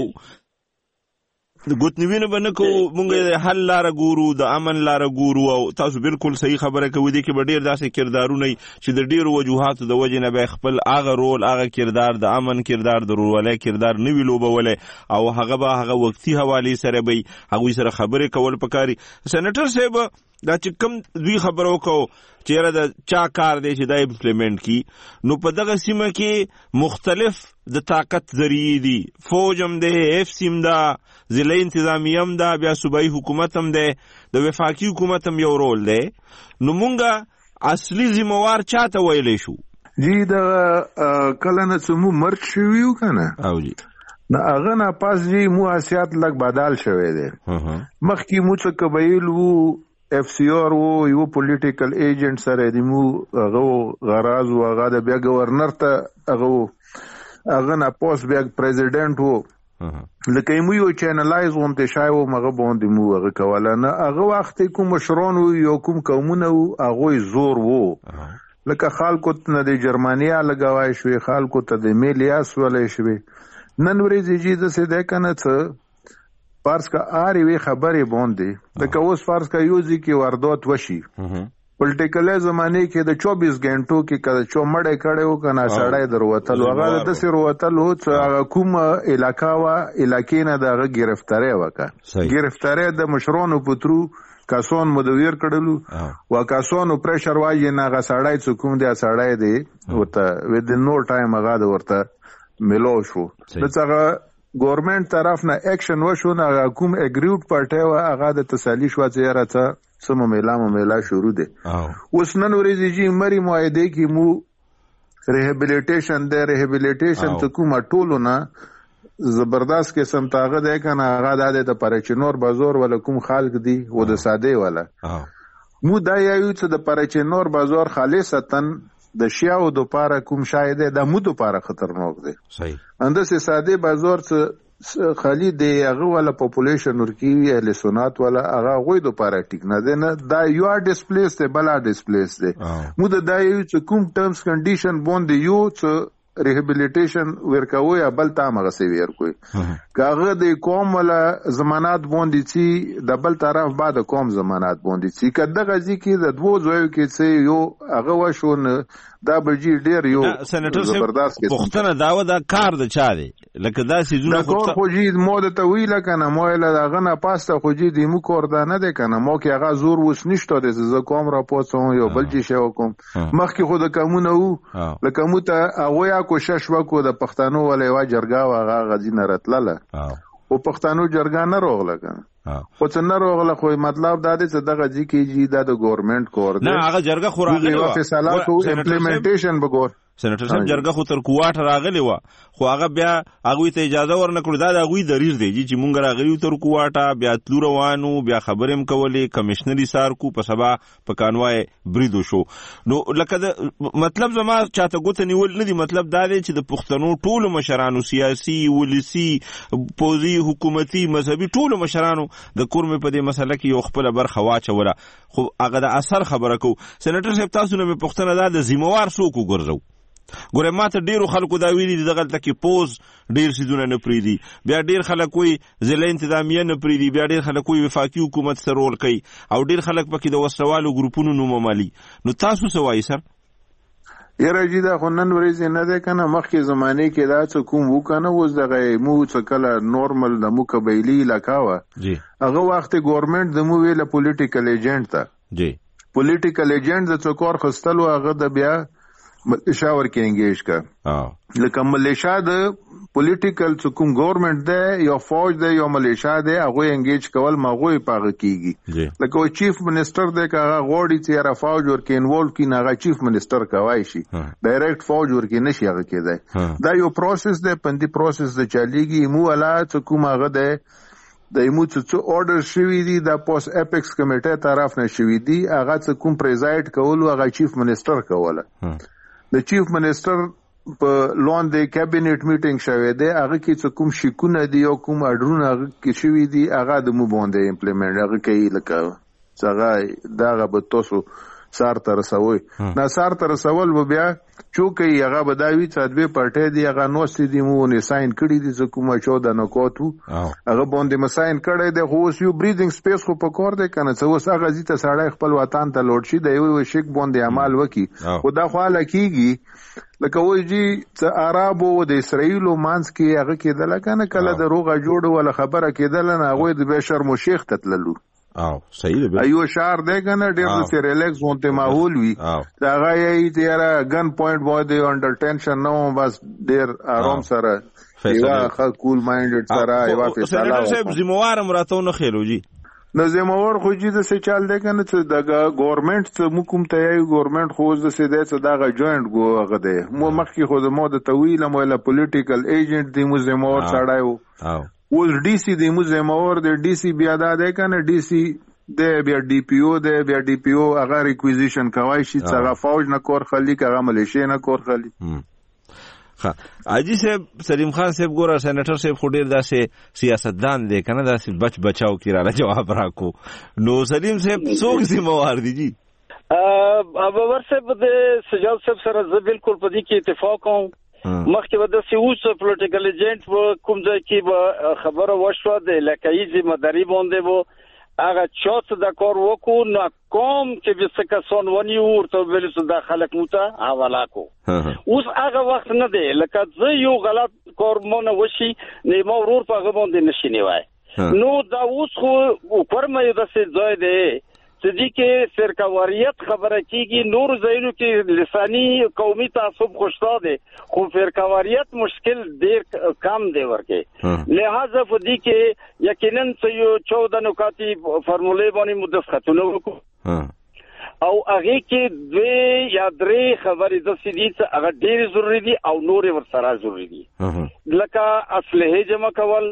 د ګوتنیونه بنکو مونږه حل لار ګورو د امن لار ګورو او تاسو بالکل صحیح خبره کوي دي کې ډیر داسې کردارونه چې د ډیر وجوهاتو د وجه نه به خپل اغه رول اغه کردار د امن کردار د رولای کردار نه ویلوبوله او هغه به هغه وختي حواله سره به هغه سره خبره کول پکاري سېنیټر صاحب دا چې کوم دوی خبرو کو چیرې د چا کار دی چې دا امپلیمنٹ کی نو په دغه سیمه کې مختلف د طاقت ذریعہ دي فوج هم ده اف سیم ده ضلع انتظامیه هم ده بیا صوبایي حکومت هم ده د وفاقي حکومت هم یو رول ده نو مونږه اصلي ذمہوار چاته ویلې شو جی دا کله نه سمو مرګ شویو کنه او جی نه هغه نه پاس جی مو اسیات لګ بدل شوی دی مخکې مو څه قبایل وو اف سی آر وو یو پولیټیکل ایجنټ سره دی مو هغه غراض او هغه د بیا گورنر ته هغه هغه نه پوس بیا پریزیډنټ وو لکه مو یو چینلایز اونته شای وو مغه باندې مو هغه کوله نه هغه وخت کوم مشرون یو کوم قومونه وو هغه زور وو لکه خلکو ته د جرمنیا لګوای شوی خلکو ته د میلیاس ولې شوی نن ورځې جې د څه ده کنه څه فرض کا آری وی خبرې باندې د کوس فرض کا یوزي کې واردات وشي پولیټیکل زمانه کې د چوبیس غنټو کې کله چو مړې کړو کنه سړی دروتل هغه د سر وتل هو چې کوم علاقہ وا علاقې نه دغه گرفتاری وکړه گرفتاری د مشرونو پترو کاسون مدویر کړلو وا کاسونو پریشر واجی نه غ سړی څوک کوم دی سړی دی وته ود نو ټایم هغه ورته ملو شو دغه گورنمنت طرف نه اکشن وشو نه کوم اګریوډ پارټي وا هغه د تسلی شو چې راته سم میلا میلا شروع دي اوس نن ورځې جی مری معاهده کې مو ریهابیلیټیشن د ریهابیلیټیشن ته کومه ټولو نه زبردست قسم تاغه ده کنه هغه د پرچنور بازار ولا کوم خلق دی و د ساده ولا مو دا یو چې د پرچنور بازار خالصتن د شیاو د پاره کوم شاید د مو د پاره خطرناک دی صحیح اندسه ساده بازار څخه خالی دی هغه ولا پاپولیشن ورکی اهل سنت ولا هغه غوی د پاره ټیک نه دی نه دا یو ار ډیسپلیس دی بل ار ډیسپلیس دی مو د دا یو چې کوم ټرمز کنډیشن باندې یو چې ریهابیلیټیشن ورکوي بل تا مغه سی ور کوي کاغه د قوم ولا ضمانات باندې چې د بل طرف بعد قوم ضمانات باندې چې کده غزي کې د دوه زویو کې چې یو هغه وشون دا بجی ډیر یو زبردست کې پښتنه داو دا کار د چا دی لکه دا سيزونه خو خو جی مو د تویل کنه مو له غنه پاسته خو جی د مو کور دا نه دی کنه مو کې هغه زور وس نشته د ز کوم را پوسو یو بل چې شو کوم مخکې خو د کومونه وو لکه مو ته هغه کوشش وکړو د پښتنو ولې وا جرګا واغه غزینه راتله او پښتنو جرګا نه روغله کنه خو څنګه روغله خو مطلب دا دی چې دغه ځکه چې دا د گورنمنت کور دی نه هغه جرګه خو راغلی و فیصله کو امپلیمنټیشن وګور سېنیټر صاحب جرګه خو تر کوواټ راغلی و خو هغه بیا هغه ته اجازه ورنکړو دا د هغه دریز دی چې مونږ راغلی تر کوواټه بیا تلو روانو بیا خبرې هم کولې کمشنري سار کو په سبا په کانوای بریدو شو نو لکه مطلب زما چاته ګوت نیول نه دی مطلب دا دی چې د پښتنو ټولو مشرانو سیاسي ولسی پوزي حکومتي مذهبي ټولو مشرانو د کورمه په دې مسله کې یو خپل برخه واچوله خو هغه د اثر خبره کو سېنیټر صاحب تاسو نه په پښتنه دا د ذمہوار څوک وګرځو ګوره ماته ډیرو خلکو دا ویلي دغه تلکه پوز ډیر سيزونه نه پریدي بیا ډیر خلک وي ضلع انتظامیه نه پریدي بیا ډیر خلک وي وفاقي حکومت سره رول کوي او ډیر خلک پکې د وسوالو ګروپونو نوم مالي نو تاسو څه وایي سر یره جی دا خو نن ورځې نه ده کنه مخکې زمانه کې دا څه کوم وکنه وز دغه مو څه کله نورمال د مو قبایلی علاقہ وا جی هغه وخت ګورنمنت د مو ویله پولیټیکل ایجنټ تا جی پولیټیکل ایجنټ د څوکور خستلو هغه د بیا ملیشا ورکه انګیج کا لکه ملیشا د پولیټیکل څوکم گورنمنت ده یا فوج ده یا ملیشا ده هغه انګیج کول مغوی پاغه کیږي لکه چیف منسٹر ده کا غوړی چې را فوج ورکه انوالو کی نه چیف منسٹر کوي شي ډایرکټ فوج ورکه نشي هغه کېده دا یو پروسس ده پندي پروسس ده چلیږي مو الا څوکم هغه ده د ایمو څه اورډر شوی دی د پوس اپیکس کمیټه طرف نه شوی دی هغه څه کوم پریزایډ کول هغه چیف منسٹر کوله د چیف منسٹر په لون د کابینټ میټینګ شوی دی هغه کې څه کوم شیکونه دی او کوم اډرونه هغه کې شوی دی هغه د مو باندې امپلیمنٹ هغه کوي لکه څنګه داغه به تاسو سار تر سوي نه سار تر سوال و بیا چوکي هغه بداوی چې دوی پټه دی هغه نو سې دی مو نه ساين کړی دي چې کومه چودا نه کوتو هغه باندې مساين کړی دی خو یو بریدینګ سپیس خو په کور دی کنه چې اوس هغه زی ته سړی خپل وطن ته لوټ شي د یو شیک باندې عمل وکي خدا خو لکېږي لکه وایي چې عربو د اسرایل مانس کې هغه کېدل کنه کله د روغه جوړ ولا خبره کېدل نه هغه د بشر مو شیخ تتللو او صحیح دی ایو شهر دی کنه ډېر د ریلیکس وونته ماحول وي دا غي تیرا ګن پوینټ باندې انډر ټینشن نو بس ډېر آرام سره یو کول مایندډ سره یو فیصله صاحب ذمہوار مراتو نه خیرو جی نو ذمہوار خو جی د څه چل دی کنه چې د ګورنمنت څخه حکومت ته ګورنمنت خو د څه دی چې دا جوائنٹ گو هغه دی مو مخکې خو د مو د طویل مولا پولیټیکل ایجنټ دی مو ذمہوار سړایو او اوس ډي سي د مو ذمہوار د ډي سي بیا دا دی کنه ډي سي د بیا ډي پی او د بیا ډي پی او هغه ریکویزیشن کوي چې څنګه فوج نه کور خلی هغه ملیشیا نه کور خلی ها اجي صاحب سلیم خان صاحب ګوره سېنیټر صاحب خو ډیر داسې سیاستدان دی کنه داسې بچ بچاو کیراله جواب راکو نو سلیم صاحب څوک ذمہوار دي جی ابو ور صاحب د سجاد صاحب سره زه بالکل په دې کې اتفاق کوم مخکې به د سیوس پولیټیکل ایجنټ و کوم ځای کې به خبره وشوه د علاقایي ذمہداري باندې و هغه چاته د کار وکړو نه کوم چې به څه کسان ونی ورته ویل چې د خلک موته حواله کو اوس هغه وخت نه دی لکه زه یو غلط کار مونږ وشي نه ما ورور په هغه باندې نشي نیوای نو دا اوس خو پرمه د څه ځای دی چې دې کې فرقواریت خبره کیږي نور ځایونو کې لسانی قومي تعصب خوشتا دي خو فرقواریت مشکل ډیر کم دی ورکه لہذا په دې کې یقینا چې یو چودہ نکاتی فرمولې باندې مدخلونه وکړو او هغه کې دوی یا درې خبرې د سړي څخه هغه ډیر ضروری دي او نور ورسره ضروری دي لکه اسلحه جمع کول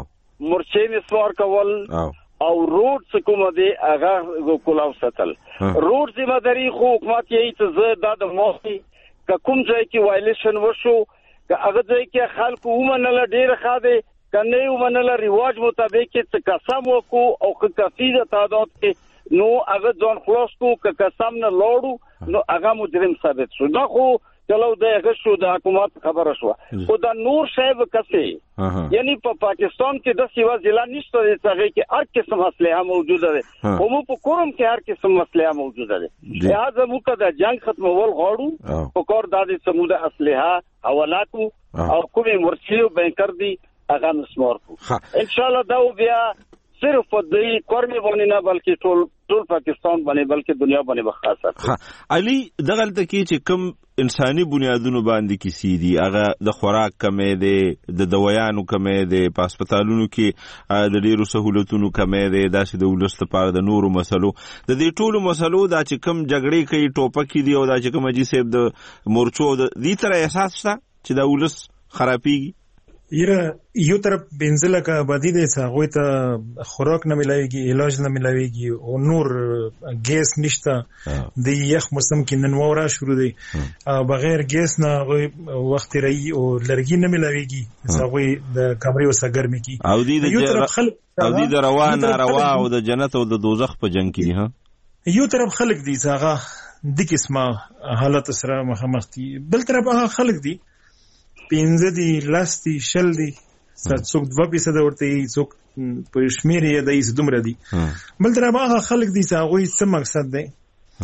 مرچې مسوار کول او روډ څه کومه دی هغه کولاو ساتل روډ ذمہ داری خو حکومت یې چې زه دا د موخي ک کوم ځای کې وایلیشن وشو ک هغه ځای کې خلکو ومنل ډیر خاده کنه ومنل ریواج مطابق چې قسم وکړو او ک کافي تعداد کې نو هغه ځان خلاص کو ک قسم نه لوړو نو هغه مجرم ثابت شو دا خو چلو د هغه شو د حکومت خبره شو خو دا نور صاحب کسي یعنی په پاکستان کې د سیوا ضلع نشته چې کې هر قسم اسلحه موجوده ده کوم په کوم کې هر قسم اسلحه موجوده ده لہذا موږ د جنگ ختمول غواړو په کور د سموده اسلحه حوالاتو او کومي مرسیو بنکر دي هغه مسمار کو ان شاء الله دا بیا صرف د کورمي باندې نه بلکې ټول ټول پاکستان باندې بلکې دنیا باندې بخاصه علي دغه تلته چې کوم انساني بنیادونو باندې کیسې دي هغه د خوراک کمې دي د دوايانو کمې دي په هسپتالونو کې د ډیرو سہولتونو کمې دي داسې د ولست لپاره د نورو مسلو د دې ټولو مسلو دا چې کوم جګړې کوي ټوپکې دي او دا چې کوم اجي صاحب د مورچو د دې تر احساس شته چې دا ولست خرابېږي یره یو طرف بنزله کا بدی دي ساغوي ته خوراک نه ملایږي علاج نه ملایږي او نور ګیس نشته د یخ موسم کې نن وورا شروع دي بغیر ګیس نه وخت رہی او لرګي نه ملایږي ساغوي د کمرې وسه ګرمي کی او دې یو طرف خلک او دې د روا نه روا او د جنت او د دوزخ په جنگ کې ها یو طرف خلک دي ساغه د قسمه حالت سره مخامخ دي بل طرف هغه خلک دي پینځه دي لاستي شل دي څوک دوه پیسه د ورته څوک په شمیر یې د ایس دومره دي بل تر هغه خلک دي چې هغه څه مقصد دی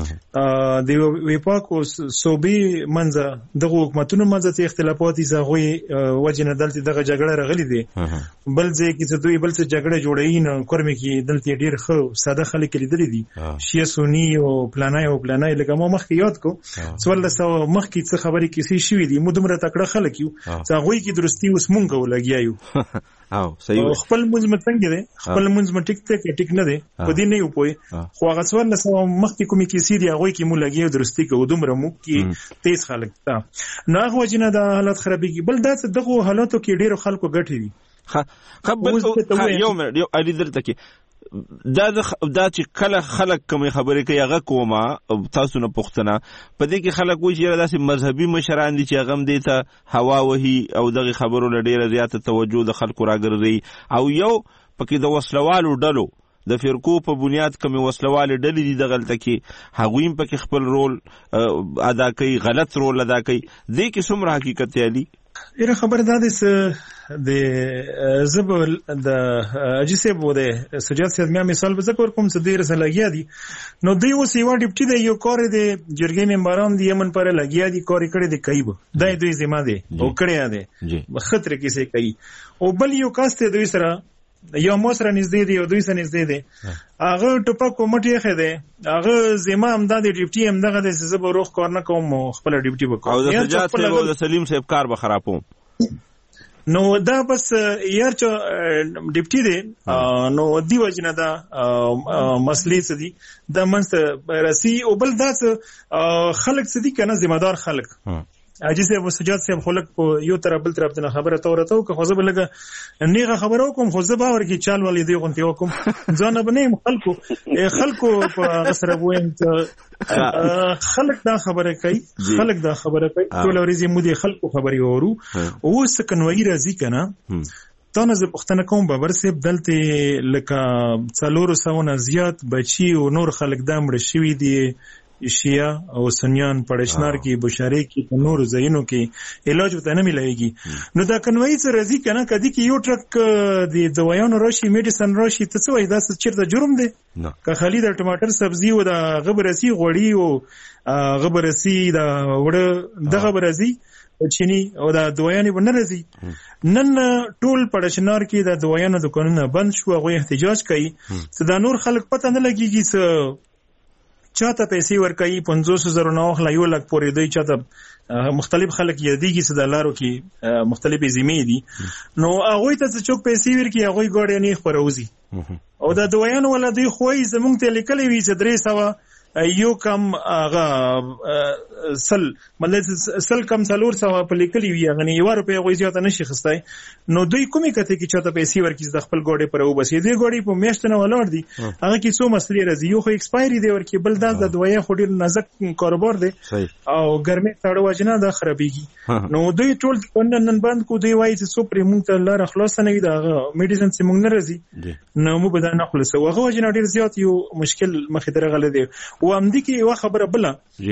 د ویپاکو صوبې منځ د حکومتونو منځ ته اختلافات دي هغه وجنه دلته دغه جګړه رغلي دي بل ځکه چې دوی بل څه جګړه جوړی نه کورمه کې دلته ډیر خو ساده خلک لیدل دي شیعه سنی او پلانای او پلانای لکه ما مخکې یاد کو څول سو مخکې څه خبرې کیسې شوې دي مو دومره تکړه خلک یو چې هغه کې درستی اوس مونږ ولګیایو او صحیح خپل مونږ مڅنګ دي خپل مونږ مټیک ته ټیک نه دي په دې نه یو پوي خو هغه څول سو مخکې کومې کیسې دی هغه کې مو لګیو درستی کو دومره مو کې تیز خلک تا نه هغه وجنه د حالت خرابېږي بل دا دغه حالاتو کې ډیرو خلکو ګټي دي خبر یو مې یو علي درته کې دا دا چې کله خلک کوم خبرې کوي هغه کومه تاسو نه پوښتنه په دې کې خلک وایي چې داسې مذهبي مشران دي چې هغه هم دې ته هوا وهي او دغه خبرو له ډېره زیاته توجه د خلکو راګرځي او یو پکې د وسلوالو ډلو د فرقو په بنیاد کوم وسلوالې ډلې دي دغلته کې هغوی هم پکې خپل رول ادا کوي غلط رول ادا کوي دې کې څومره حقیقت دی ایره خبر دا د د زبل د اجسب و د سجاد سید میا مثال به ذکر کوم چې ډیر سره لګیا دي نو دوی اوس یو ډیپټي دی یو کار دی جرګې ممبران دی یمن پر لګیا دي کار کړي دی کوي دا دوی ذمہ دی او کړی دی خطر کیسه کوي او بل یو کاسته دوی سره یو موسره نږدې دی او دوی سره نږدې دی هغه ټوپک کومټي خې دی هغه ذمہ هم د ډیپټي هم دغه د زبر روخ کار نه کوم خپل ډیپټي وکړو او د سجاد سید او د سلیم صاحب کار به خرابوم نو دا بس یار چې ډیپټي دی نو دی وجنه دا مسلې سدي د منځ راسي او بل دا خلک سدي کنه ذمہ دار خلک اجازه ابو سجاد صاحب خلک په یو طرف بل طرف ته خبره تورته او خو زه بلګه نیغه خبرو کوم خو زه باور کی چال ولې دی غونتی وکم ځان بنیم خلکو خلکو په غسر بوین خلک دا خبره کوي خلک دا خبره کوي ټول ورځې مو دي خلکو خبري ورو او سکنوي راځي کنه تاسو زه پښتنه کوم بابر صاحب دلته لکه څلور سو نه زیات بچي او نور خلک دا مړ شوی دي شیعه او سنیان پړشنار کې بشاره کې نور زینو کې علاج وته نه ملایږي نو دا کنوي څه راځي کنه کدي کې یو ټرک د دوایانو راشي میډیسن راشي ته څه وای دا څه چیرته جرم دی که خالي د ټماټر سبزی او د غبرسي غوړی او غبرسي د وړه د غبرسي چینی او د دوایانو بنه راځي نن ټول پړشنار کې د دوایانو دکانونه بند شو غوي احتجاج کوي چې دا نور خلک پته نه لګيږي څه چاته پیسې ورکړي پنځوس زره نو خلا یو لک پورې دی چاته مختلف خلک یادېږي چې د لارو کې مختلفې ذمې دي نو هغه ته چې څوک پیسې ورکړي هغه ګاډي نه خبروزي او دا دویان ولا دوی خوې زمونږ ته لیکلې وي چې درې سوا یو کم هغه سل مطلب سل کم څلور سوا په لیکلې وي هغه یو روپیا غوي زیاته نشي خستای نو دوی کومې کته کې چاته پیسې ورکړي د خپل ګاډي پر او بسې دی ګاډي په میاشت نه ولاړ دي هغه کې څو مسلې راځي یو خو ایکسپایری دی ورکې بل دا د دوی خو ډیر نازک کاروبار دی او ګرمه تاړو وجنه دا خرابېږي نو دوی ټول پندن نن بند کو دی وایي چې سو پرې مونږ ته لار خلاص نه وي دا میډیسن چې مونږ نه راځي نو مو به دا نه خلاصو هغه وجنه ډیر زیات یو مشکل مخې درغله دی و ام دي کې یو خبره بله جی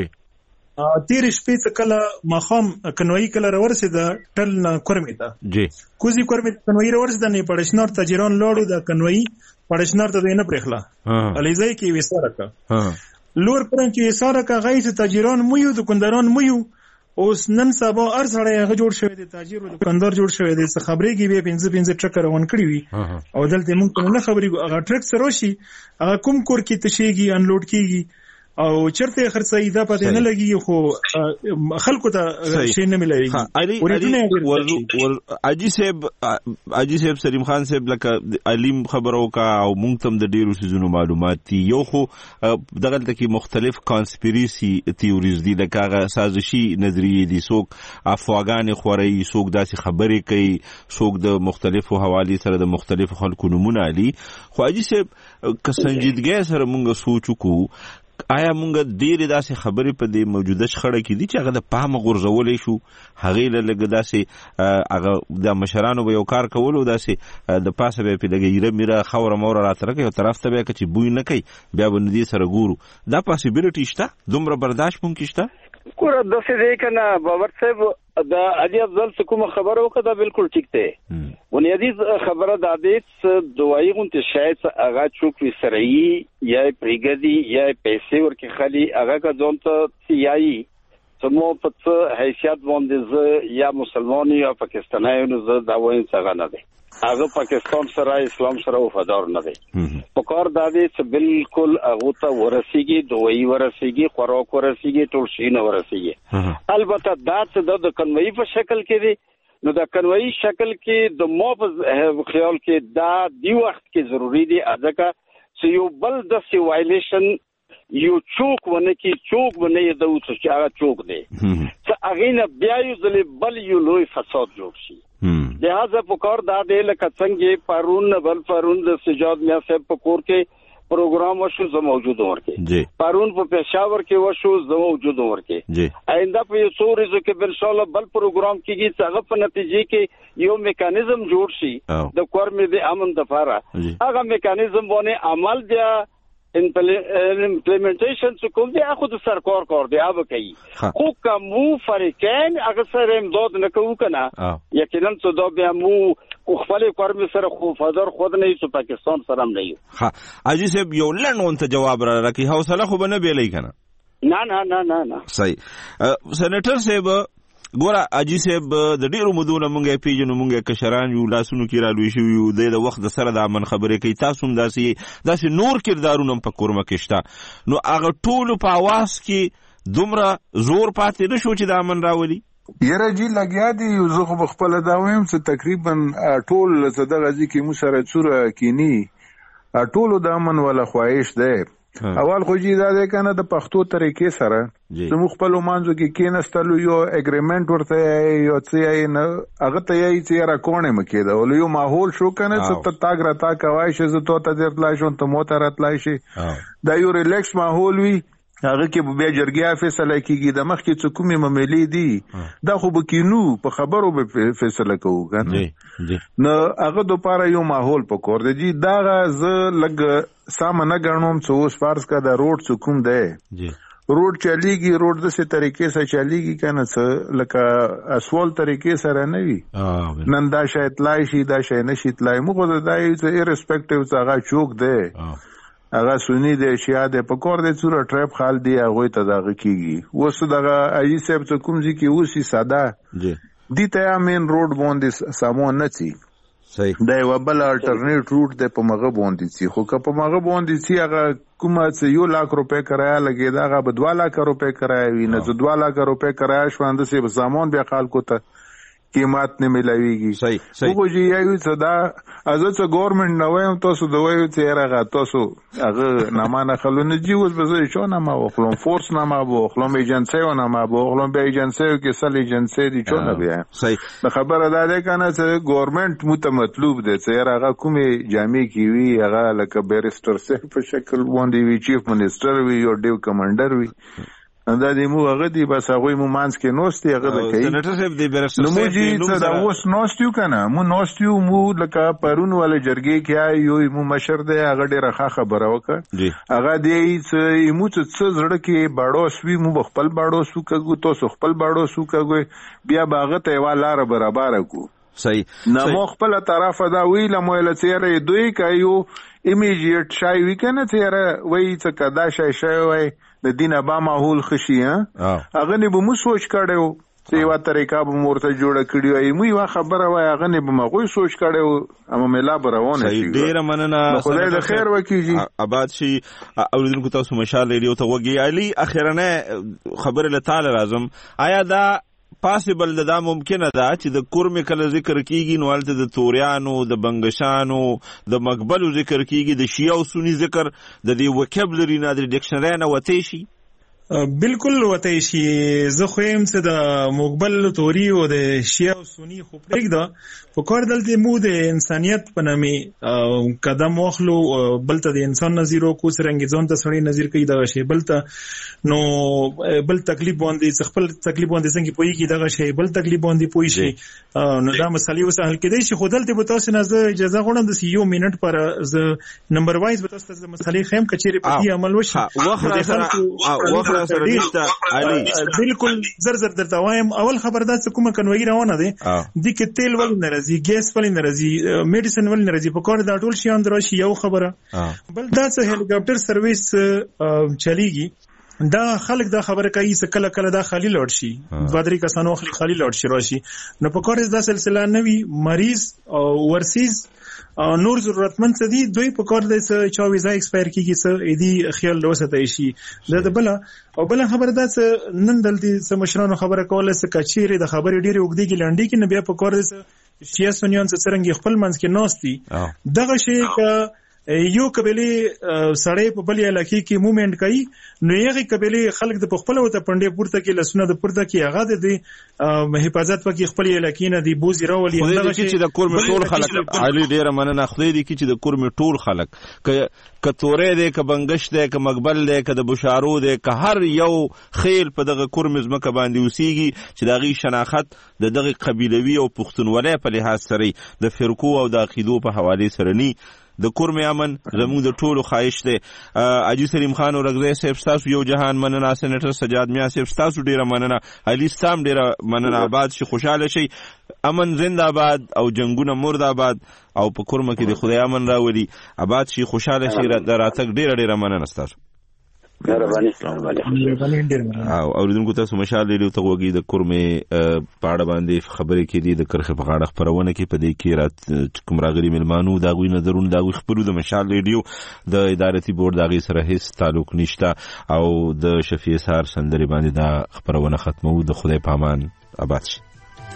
تیر شپې څه کله مخام کنوي کله ورسېده ټل نه کورمې ته جی کوزي کورمې کنوي ورسېده نه پړشنار تاجران لاړو د کنوي پړشنار ته نه پرېخلا الیزای کې وساره کا لور پرنچ وساره کا غیث تاجران مو یو دکانداران مو یو اوس نن سبا ار سره هغه جوړ شوی دی تاجر او دکاندار جوړ شوی دی څه خبرې کې به پنځه پنځه ټرک روان کړی وي او دلته موږ نه خبرې هغه ټرک سره شي هغه کوم کور کې تشيږي انلوډ کیږي او چرته خرڅي دا پته نه لګي خو خلکو ته شي نه ملایي ور اجي صاحب اجي صاحب سلیم خان صاحب لکه علیم خبرو کا او مونږ تم د ډیرو سيزونو معلومات دي یو خو دغه تکي مختلف کانسپیریسي تیوریز دي لکه سازشي نظریه دي څوک افواغان خوري څوک داسې خبرې کوي څوک د مختلفو حوالی سره د مختلفو خلکو نمونه علي خو اجي صاحب که سنجیدګۍ سره مونږ سوچ وکړو آیا مونږ ډېرې داسې خبرې په دې موجوده شخړه کې دي چې هغه د پامه غورځولی شو هغې له لږه داسې هغه د مشرانو به یو کار کولو داسې د پاسه به یې پرې لږه ایره میره خاوره موره راته راکړي یو طرف ته به یې که چې بوی نه کوي بیا به نو دې سره ګورو دا پاسیبیلیټي شته دومره برداشت ممکن شته ګوره داسې دی که نه باور صاحب د علي افضل څه کومه خبره وکړه دا بالکل ټیک دی بنیادي خبره دا دی چې دوايي غونډې شاید هغه څوک وي سرعي یا پرېږدي یا پیسې ورکړي خالي هغه که ځان ته یایي چې مو په څه حیثیت باندې زه یا مسلمان یا پاکستانی نو زه دا وایم چې هغه نه دی هغه پاکستان سره اسلام سره وفادار نه دی په کار دا دی چې بالکل هغه ته ورسیږي دوی ورسیږي خوراک ورسیږي ټول شي نه ورسیږي البته دا چې د کنوي په شکل کې دی نو د کنوي شکل کې د مو په خیال کې دا دی وخت کې ضروری دی ځکه چې یو بل د سی وایلیشن یو چوک ونه کې چوک ونه یې د اوس چې هغه چوک دی چې هغه نه بیا یو ځل بل یو لوی فساد جوړ شي لہذا پکار دا دی لکه څنګه پرون بل پرون د سجاد میا صاحب په کور کې پروګرام وشو زه موجود ورکې پرون په پېښور کې وشو زه موجود ورکې آینده په یو څو ورځو کې ان شاء الله بل پروګرام کېږي چې هغه په نتیجې کې یو میکانیزم جوړ شي د کورمې د امن دپاره هغه میکانیزم باندې عمل بیا امپلیمنټیشن څه کوم دی هغه د سرکار کار دی هغه کوي خو کومو فریقین هغه سره امداد نه کوو کنه یقینا څه دا بیا مو خپل کورمې سره خو فدر خود نه یو پاکستان سره هم نه یو ها اجي صاحب یو لنډ ته جواب را راکې حوصله خو بنه بیلې کنه نه نه نه نه نه صحیح سېنیټر صاحب ګوره اجي صاحب د ډیرو مودونو مونږه پیژنو مونږه کشران یو لاسونو کې را لوي شو یو د وخت سره د امن خبرې کوي تاسو هم داسې داسې نور کردارونه په کورمه کې شته نو هغه ټول په आवाज کې دومره زور پاتې نشو چې د امن راولي یره جی لګیا دی زه خو خپل دا وایم چې تقریبا ټول څه د غزي کې مو سره څوره کینی ټول د امن ولا خواهش ده اول خو جی دا ده کنه د پښتو طریقې سره زموږ خپل مانځو کې کینستلو یو اګریمنت ورته یو څه نه هغه ته یې چې را کونه مکه دا ول یو ماحول شو کنه چې تاګ را تا کوي چې زه ته ته درتلای شو ته مو ته راتلای شي دا یو ریلیکس ماحول وي هغه کې بیا جرګه فیصله کیږي د مخ کې څه کومې مملې دي دا خو بکینو په خبرو به فیصله کوو کنه نو هغه دوپاره یو ماحول پکور دی دا ز لګ سامنے غنوم څو اوس فارس کا دا روډ څه کوم دی روډ چلیږي روډ د څه طریقې سره چلیږي کنه څه لکه اسوال طریقې سره نه وي نن دا شاید لای شي دا شاید نشي تلای موږ دا دای څه ایرسپیکټیو څه هغه چوک دی هغه سنی دی شیا دی په کور دی څوره ټریپ خال دی هغه ته دغه کیږي وس دغه اجي صاحب څه کوم ځکه اوسې ساده دي ته مین روډ باندې سامان نه چی دا یو بل الټرنیټ روټ دی په مغه باندې چی خو که په مغه باندې چی هغه کومه څه یو لاک روپے کرایه لګي دا هغه دوه لاک روپے کرایه وي نه دوه لاک روپے کرایه شو اند سه سامان بیا خلکو ته قیمت نه ملويږي صحیح صحیح وګورئ یو څه دا ازه څه ګورنمنت نه وایم تاسو دوی چې راغه تاسو هغه نامانه خلونه جیوز به شو نه ما وخلم فورس نه ما وخلم ایجنسی نه ما وخلم به ایجنسی کې سل ایجنسی دي چونه بیا صحیح د خبره ده ده کنه چې ګورنمنت مت مطلوب ده چې راغه کومه جامع کی وی هغه لکه بیرستر سه په شکل باندې وی چیف منسٹر وی او ډیو کمانډر وی دا دی مو هغه دی بس هغه مو مانس کې نوستي هغه د کوي سېنیټر صاحب دی بیرستر نو مو جی څه دا اوس نوستیو کنه مو نوستیو مو لکه پرون ول جرګې کې یو مو مشر دی هغه ډیره ښه خبره وکړه هغه دی چې مو څه زړه کې باړو سوي مو خپل باړو سو کګو تاسو خپل باړو سو کګو بیا باغه ته والار برابر کو صحیح نو مو خپل طرف دا ویل مو له چیرې دوی کایو ایمیډیټ شای وکنه چیرې وای څه کدا شای شای وای د دینه با ماحول خشي ها هغه نه به مو سوچ کړو چې یو طریقه به مورته جوړه کړی وای مو یو خبره وای هغه نه به مغوي سوچ کړو اما ملا برونه شي ډیر مننه خدای د خیر وکړي آباد شي اوریدونکو تاسو مشال ریډیو ته وګي علي اخیرنه خبره له تعالی راځم آیا دا پاسبل دا ممکنه ده چې د کورمې کله ذکر کیږي نو هلته د توریانو د بنګشانو د مقبلو ذکر کیږي د شیعه او سنی ذکر د دې وکیبلري نه د ډکشنری نه وتی شي بالکل وتی شي زه خو يم چې د مقبل توري او د شیعه او سنی خو پرېږده په کار دلته مو د انسانيت په نامه قدم واخلو بلته د انسان نظر کو سرنګ ځون ته سړی نظر کوي دغه شی بلته نو بل تکلیف باندې خپل تکلیف باندې څنګه پوي کی دغه شی بل تکلیف باندې پوي شي نو دا مسالې وسهل کېدای شي خو دلته به تاسو نه زه اجازه غواړم د یو منټ پر ز نمبر وایز به تاسو ته مسالې خیم کچېری په دې عمل وشي وخت سره وخت سره نشته علي بالکل زر زر درته وایم اول خبر دا چې کومه کنوي روانه دي د کې تیل ول نه راځي ګیس ول نه راځي میډیسن ول نه راځي په کار دا ټول شیان درشي یو خبره بل دا چې هلیکاپټر سرویس چلیږي دا خلک دا خبره کوي چې کله کله دا خالی لوړ شي دوه درې کسانو خالی لوړ شي راشي نو په کار دا سلسله نوي مریض او ورسیز نور ضرورتمند څه دي دوی په کار دی چې چا ویزا ایکسپایر کیږي څه دې خیال لوسته شي دا بل او بل خبر دا چې نن دلته سمشرانو خبره کوله چې کچيري د خبرې ډېری وګړي کې لنډي کې نه بیا په کار دی چې شیعه سنیان څنګه خپل منځ کې ناشتي دغه شی ک یو قبيله سړی په بل علاقې کې موومېنټ کوي نو یغه قبيله خلک د خپل وته پندې پورته کې لسونه د پورته کې هغه د حفاظت پکې خپل علاقې نه دی بوزي راولي هغه چې د کور ټول خلک علي ډیره مننه خدای دې کې چې د کور ټول خلک ک کتورې دې ک بنگش دې ک مقبل دې ک د بشارو دې ک هر یو خیل په دغه کور مزمکه باندې وسیږي چې دغه شناخت د دغه قبيلوي او پښتونولۍ په لحاظ سره د فرقو او د عقیدو په حواله سره ني د کور می امن زموږ د ټولو خواهش دی. اجي سلیم خان اورغزی صاحب تاسو یو جهان مننه، سېنیټر سجاد میا صاحب تاسو ډیره مننه، علي سام ډیره مننه. آباد شي، خوشاله شي، امن زنده باد او جنگونه مرد آباد او په کورمه کې د خدای امن راولي. آباد شي، خوشاله شي، راتګ ډیره ډیره مننه تاسو. مهرباني، السلام علیکم. او اوریدونکو تاسو مشال لري ته وګي د کورمه پاړه باندې خبرې کړي د کرخه په غاړه خبرونه کې په دې کې رات کوم راغلي ملمانو دا غوي نظرونه دا غوي خبرو د مشال ریډیو د ادارتي بورډ دغه سره هیڅ تعلق نشته او د شفیع سار سندري باندې دا خبرونه ختمو. د خدای پامان. آباد شي.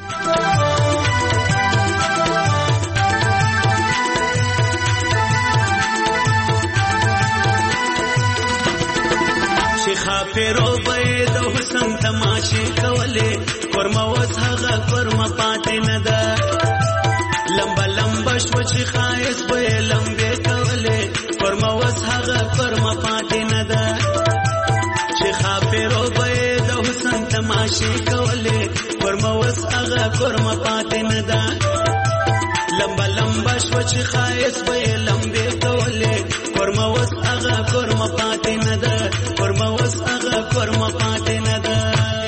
خافرو به د حسن تماشې کولې ورما وس هغه ورما پاتې نه ده لمبا لمبا شو چې خایس به لمبې کولې ورما وس هغه ورما پاتې نه ده چې خافرو به د حسن تماشې کولې ورما وس هغه ورما پاتې نه ده لمبا لمبا شو چې خایس به لمبې کولې ورما وس هغه ورما پاتې نه ده ورما وس هغه ورما پاتې نه ده.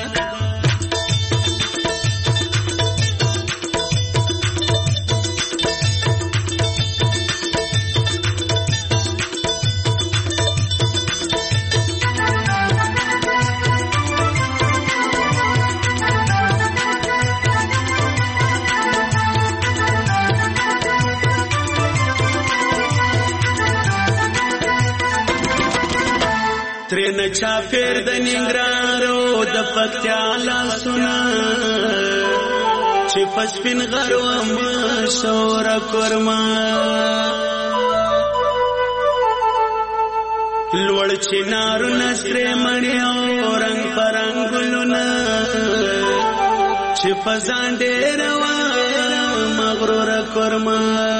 ترن چافر د ننګرهارو د پکتیا لاسونه چې پسپین غرو مشور کورما لوړ چنارو نسره مړی او رنگ پرنګلونه چې فزان ډېر وا مغرور کورما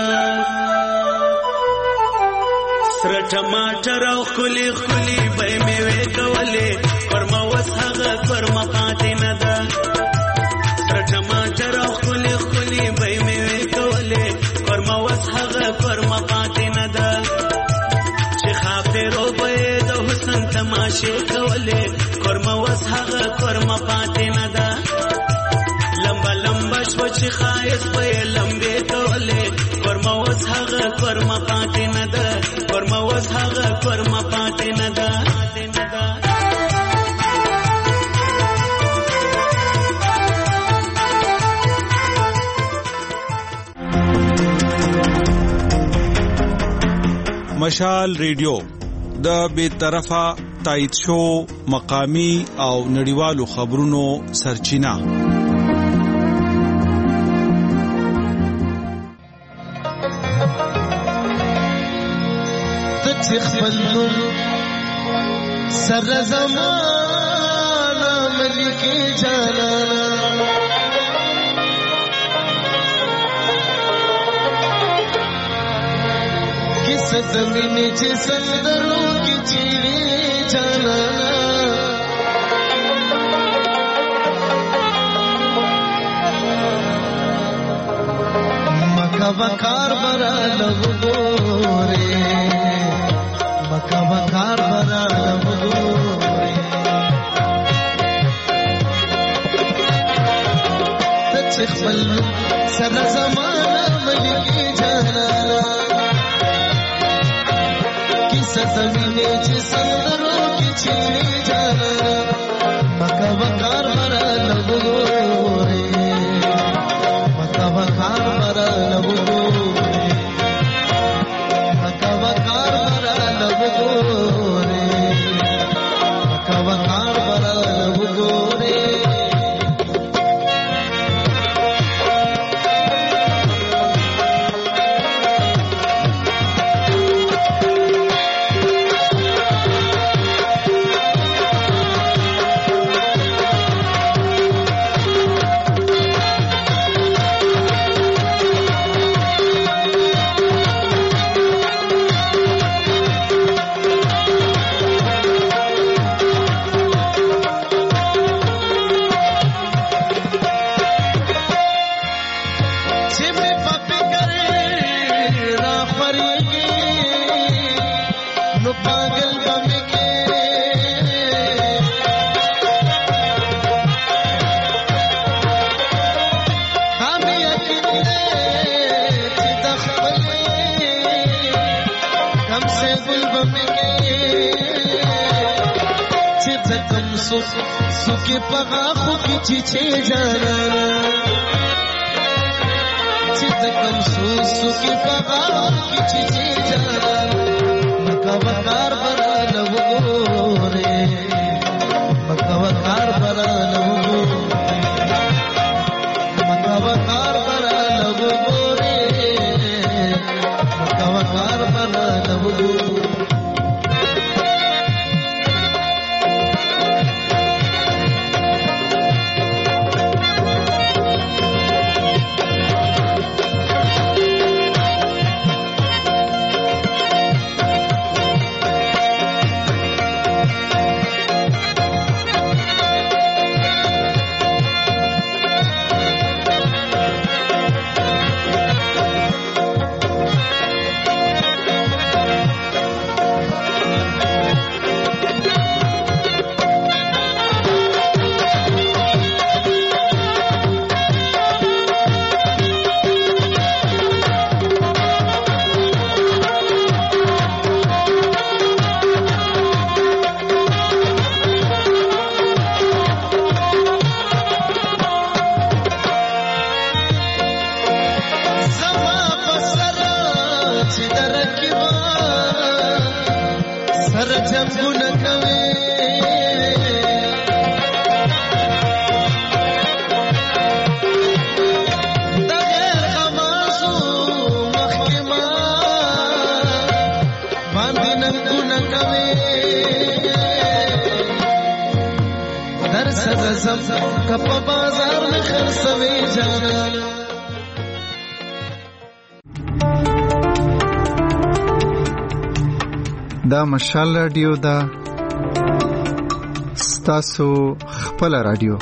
سر ټماټر او خلی خلی به می وې کولې ورما وس هغه ورما پاتې نه ده سر ټماټر او خلی خلی به می وې کولې ورما وس هغه ورما پاتې نه ده چې خافرو به د حسن تماشې کولې ورما وس هغه ورما پاتې نه ده لمبا لمبا شو چې خایس به لمبې کولې ورما وس هغه ورما پاتې نه ده ورما وس هغه ورما پاتې نه ده. مشال ریډیو د بے طرفه تایید شو مقامی او نړیوالو خبرونو سرچینه. خپل سر زمانہ ملک جانانا کس زمین چه سندروں کی چیری جانانا مکہ وکار برا لگو گورے مکہ وکار برا لگوری تچخ بل سر زمانہ ملکی جانانا کس زمین چی سندروں کی چیری جانانا مکہ وکار برا لگوری مکہ وکار برا لگوری مکہ وکار برا لگوری مکہ وکار برا لگوری بغل بمې کې هم یقین دی چې د خپلې کم سے گل بمې کې چې د کم سو سوکې په غاښو کې چیچې جانا چې د کم سو سوکې په غاښو کې چیچې جانا مکه وکار برانه وګورې مکه وکار برانه وګورې مکه وکار برانه وګورې مکه وکار برانه وګورې دا مشال رادیو دا ستاسو خپل رادیو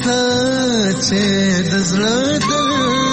تا چې د زړه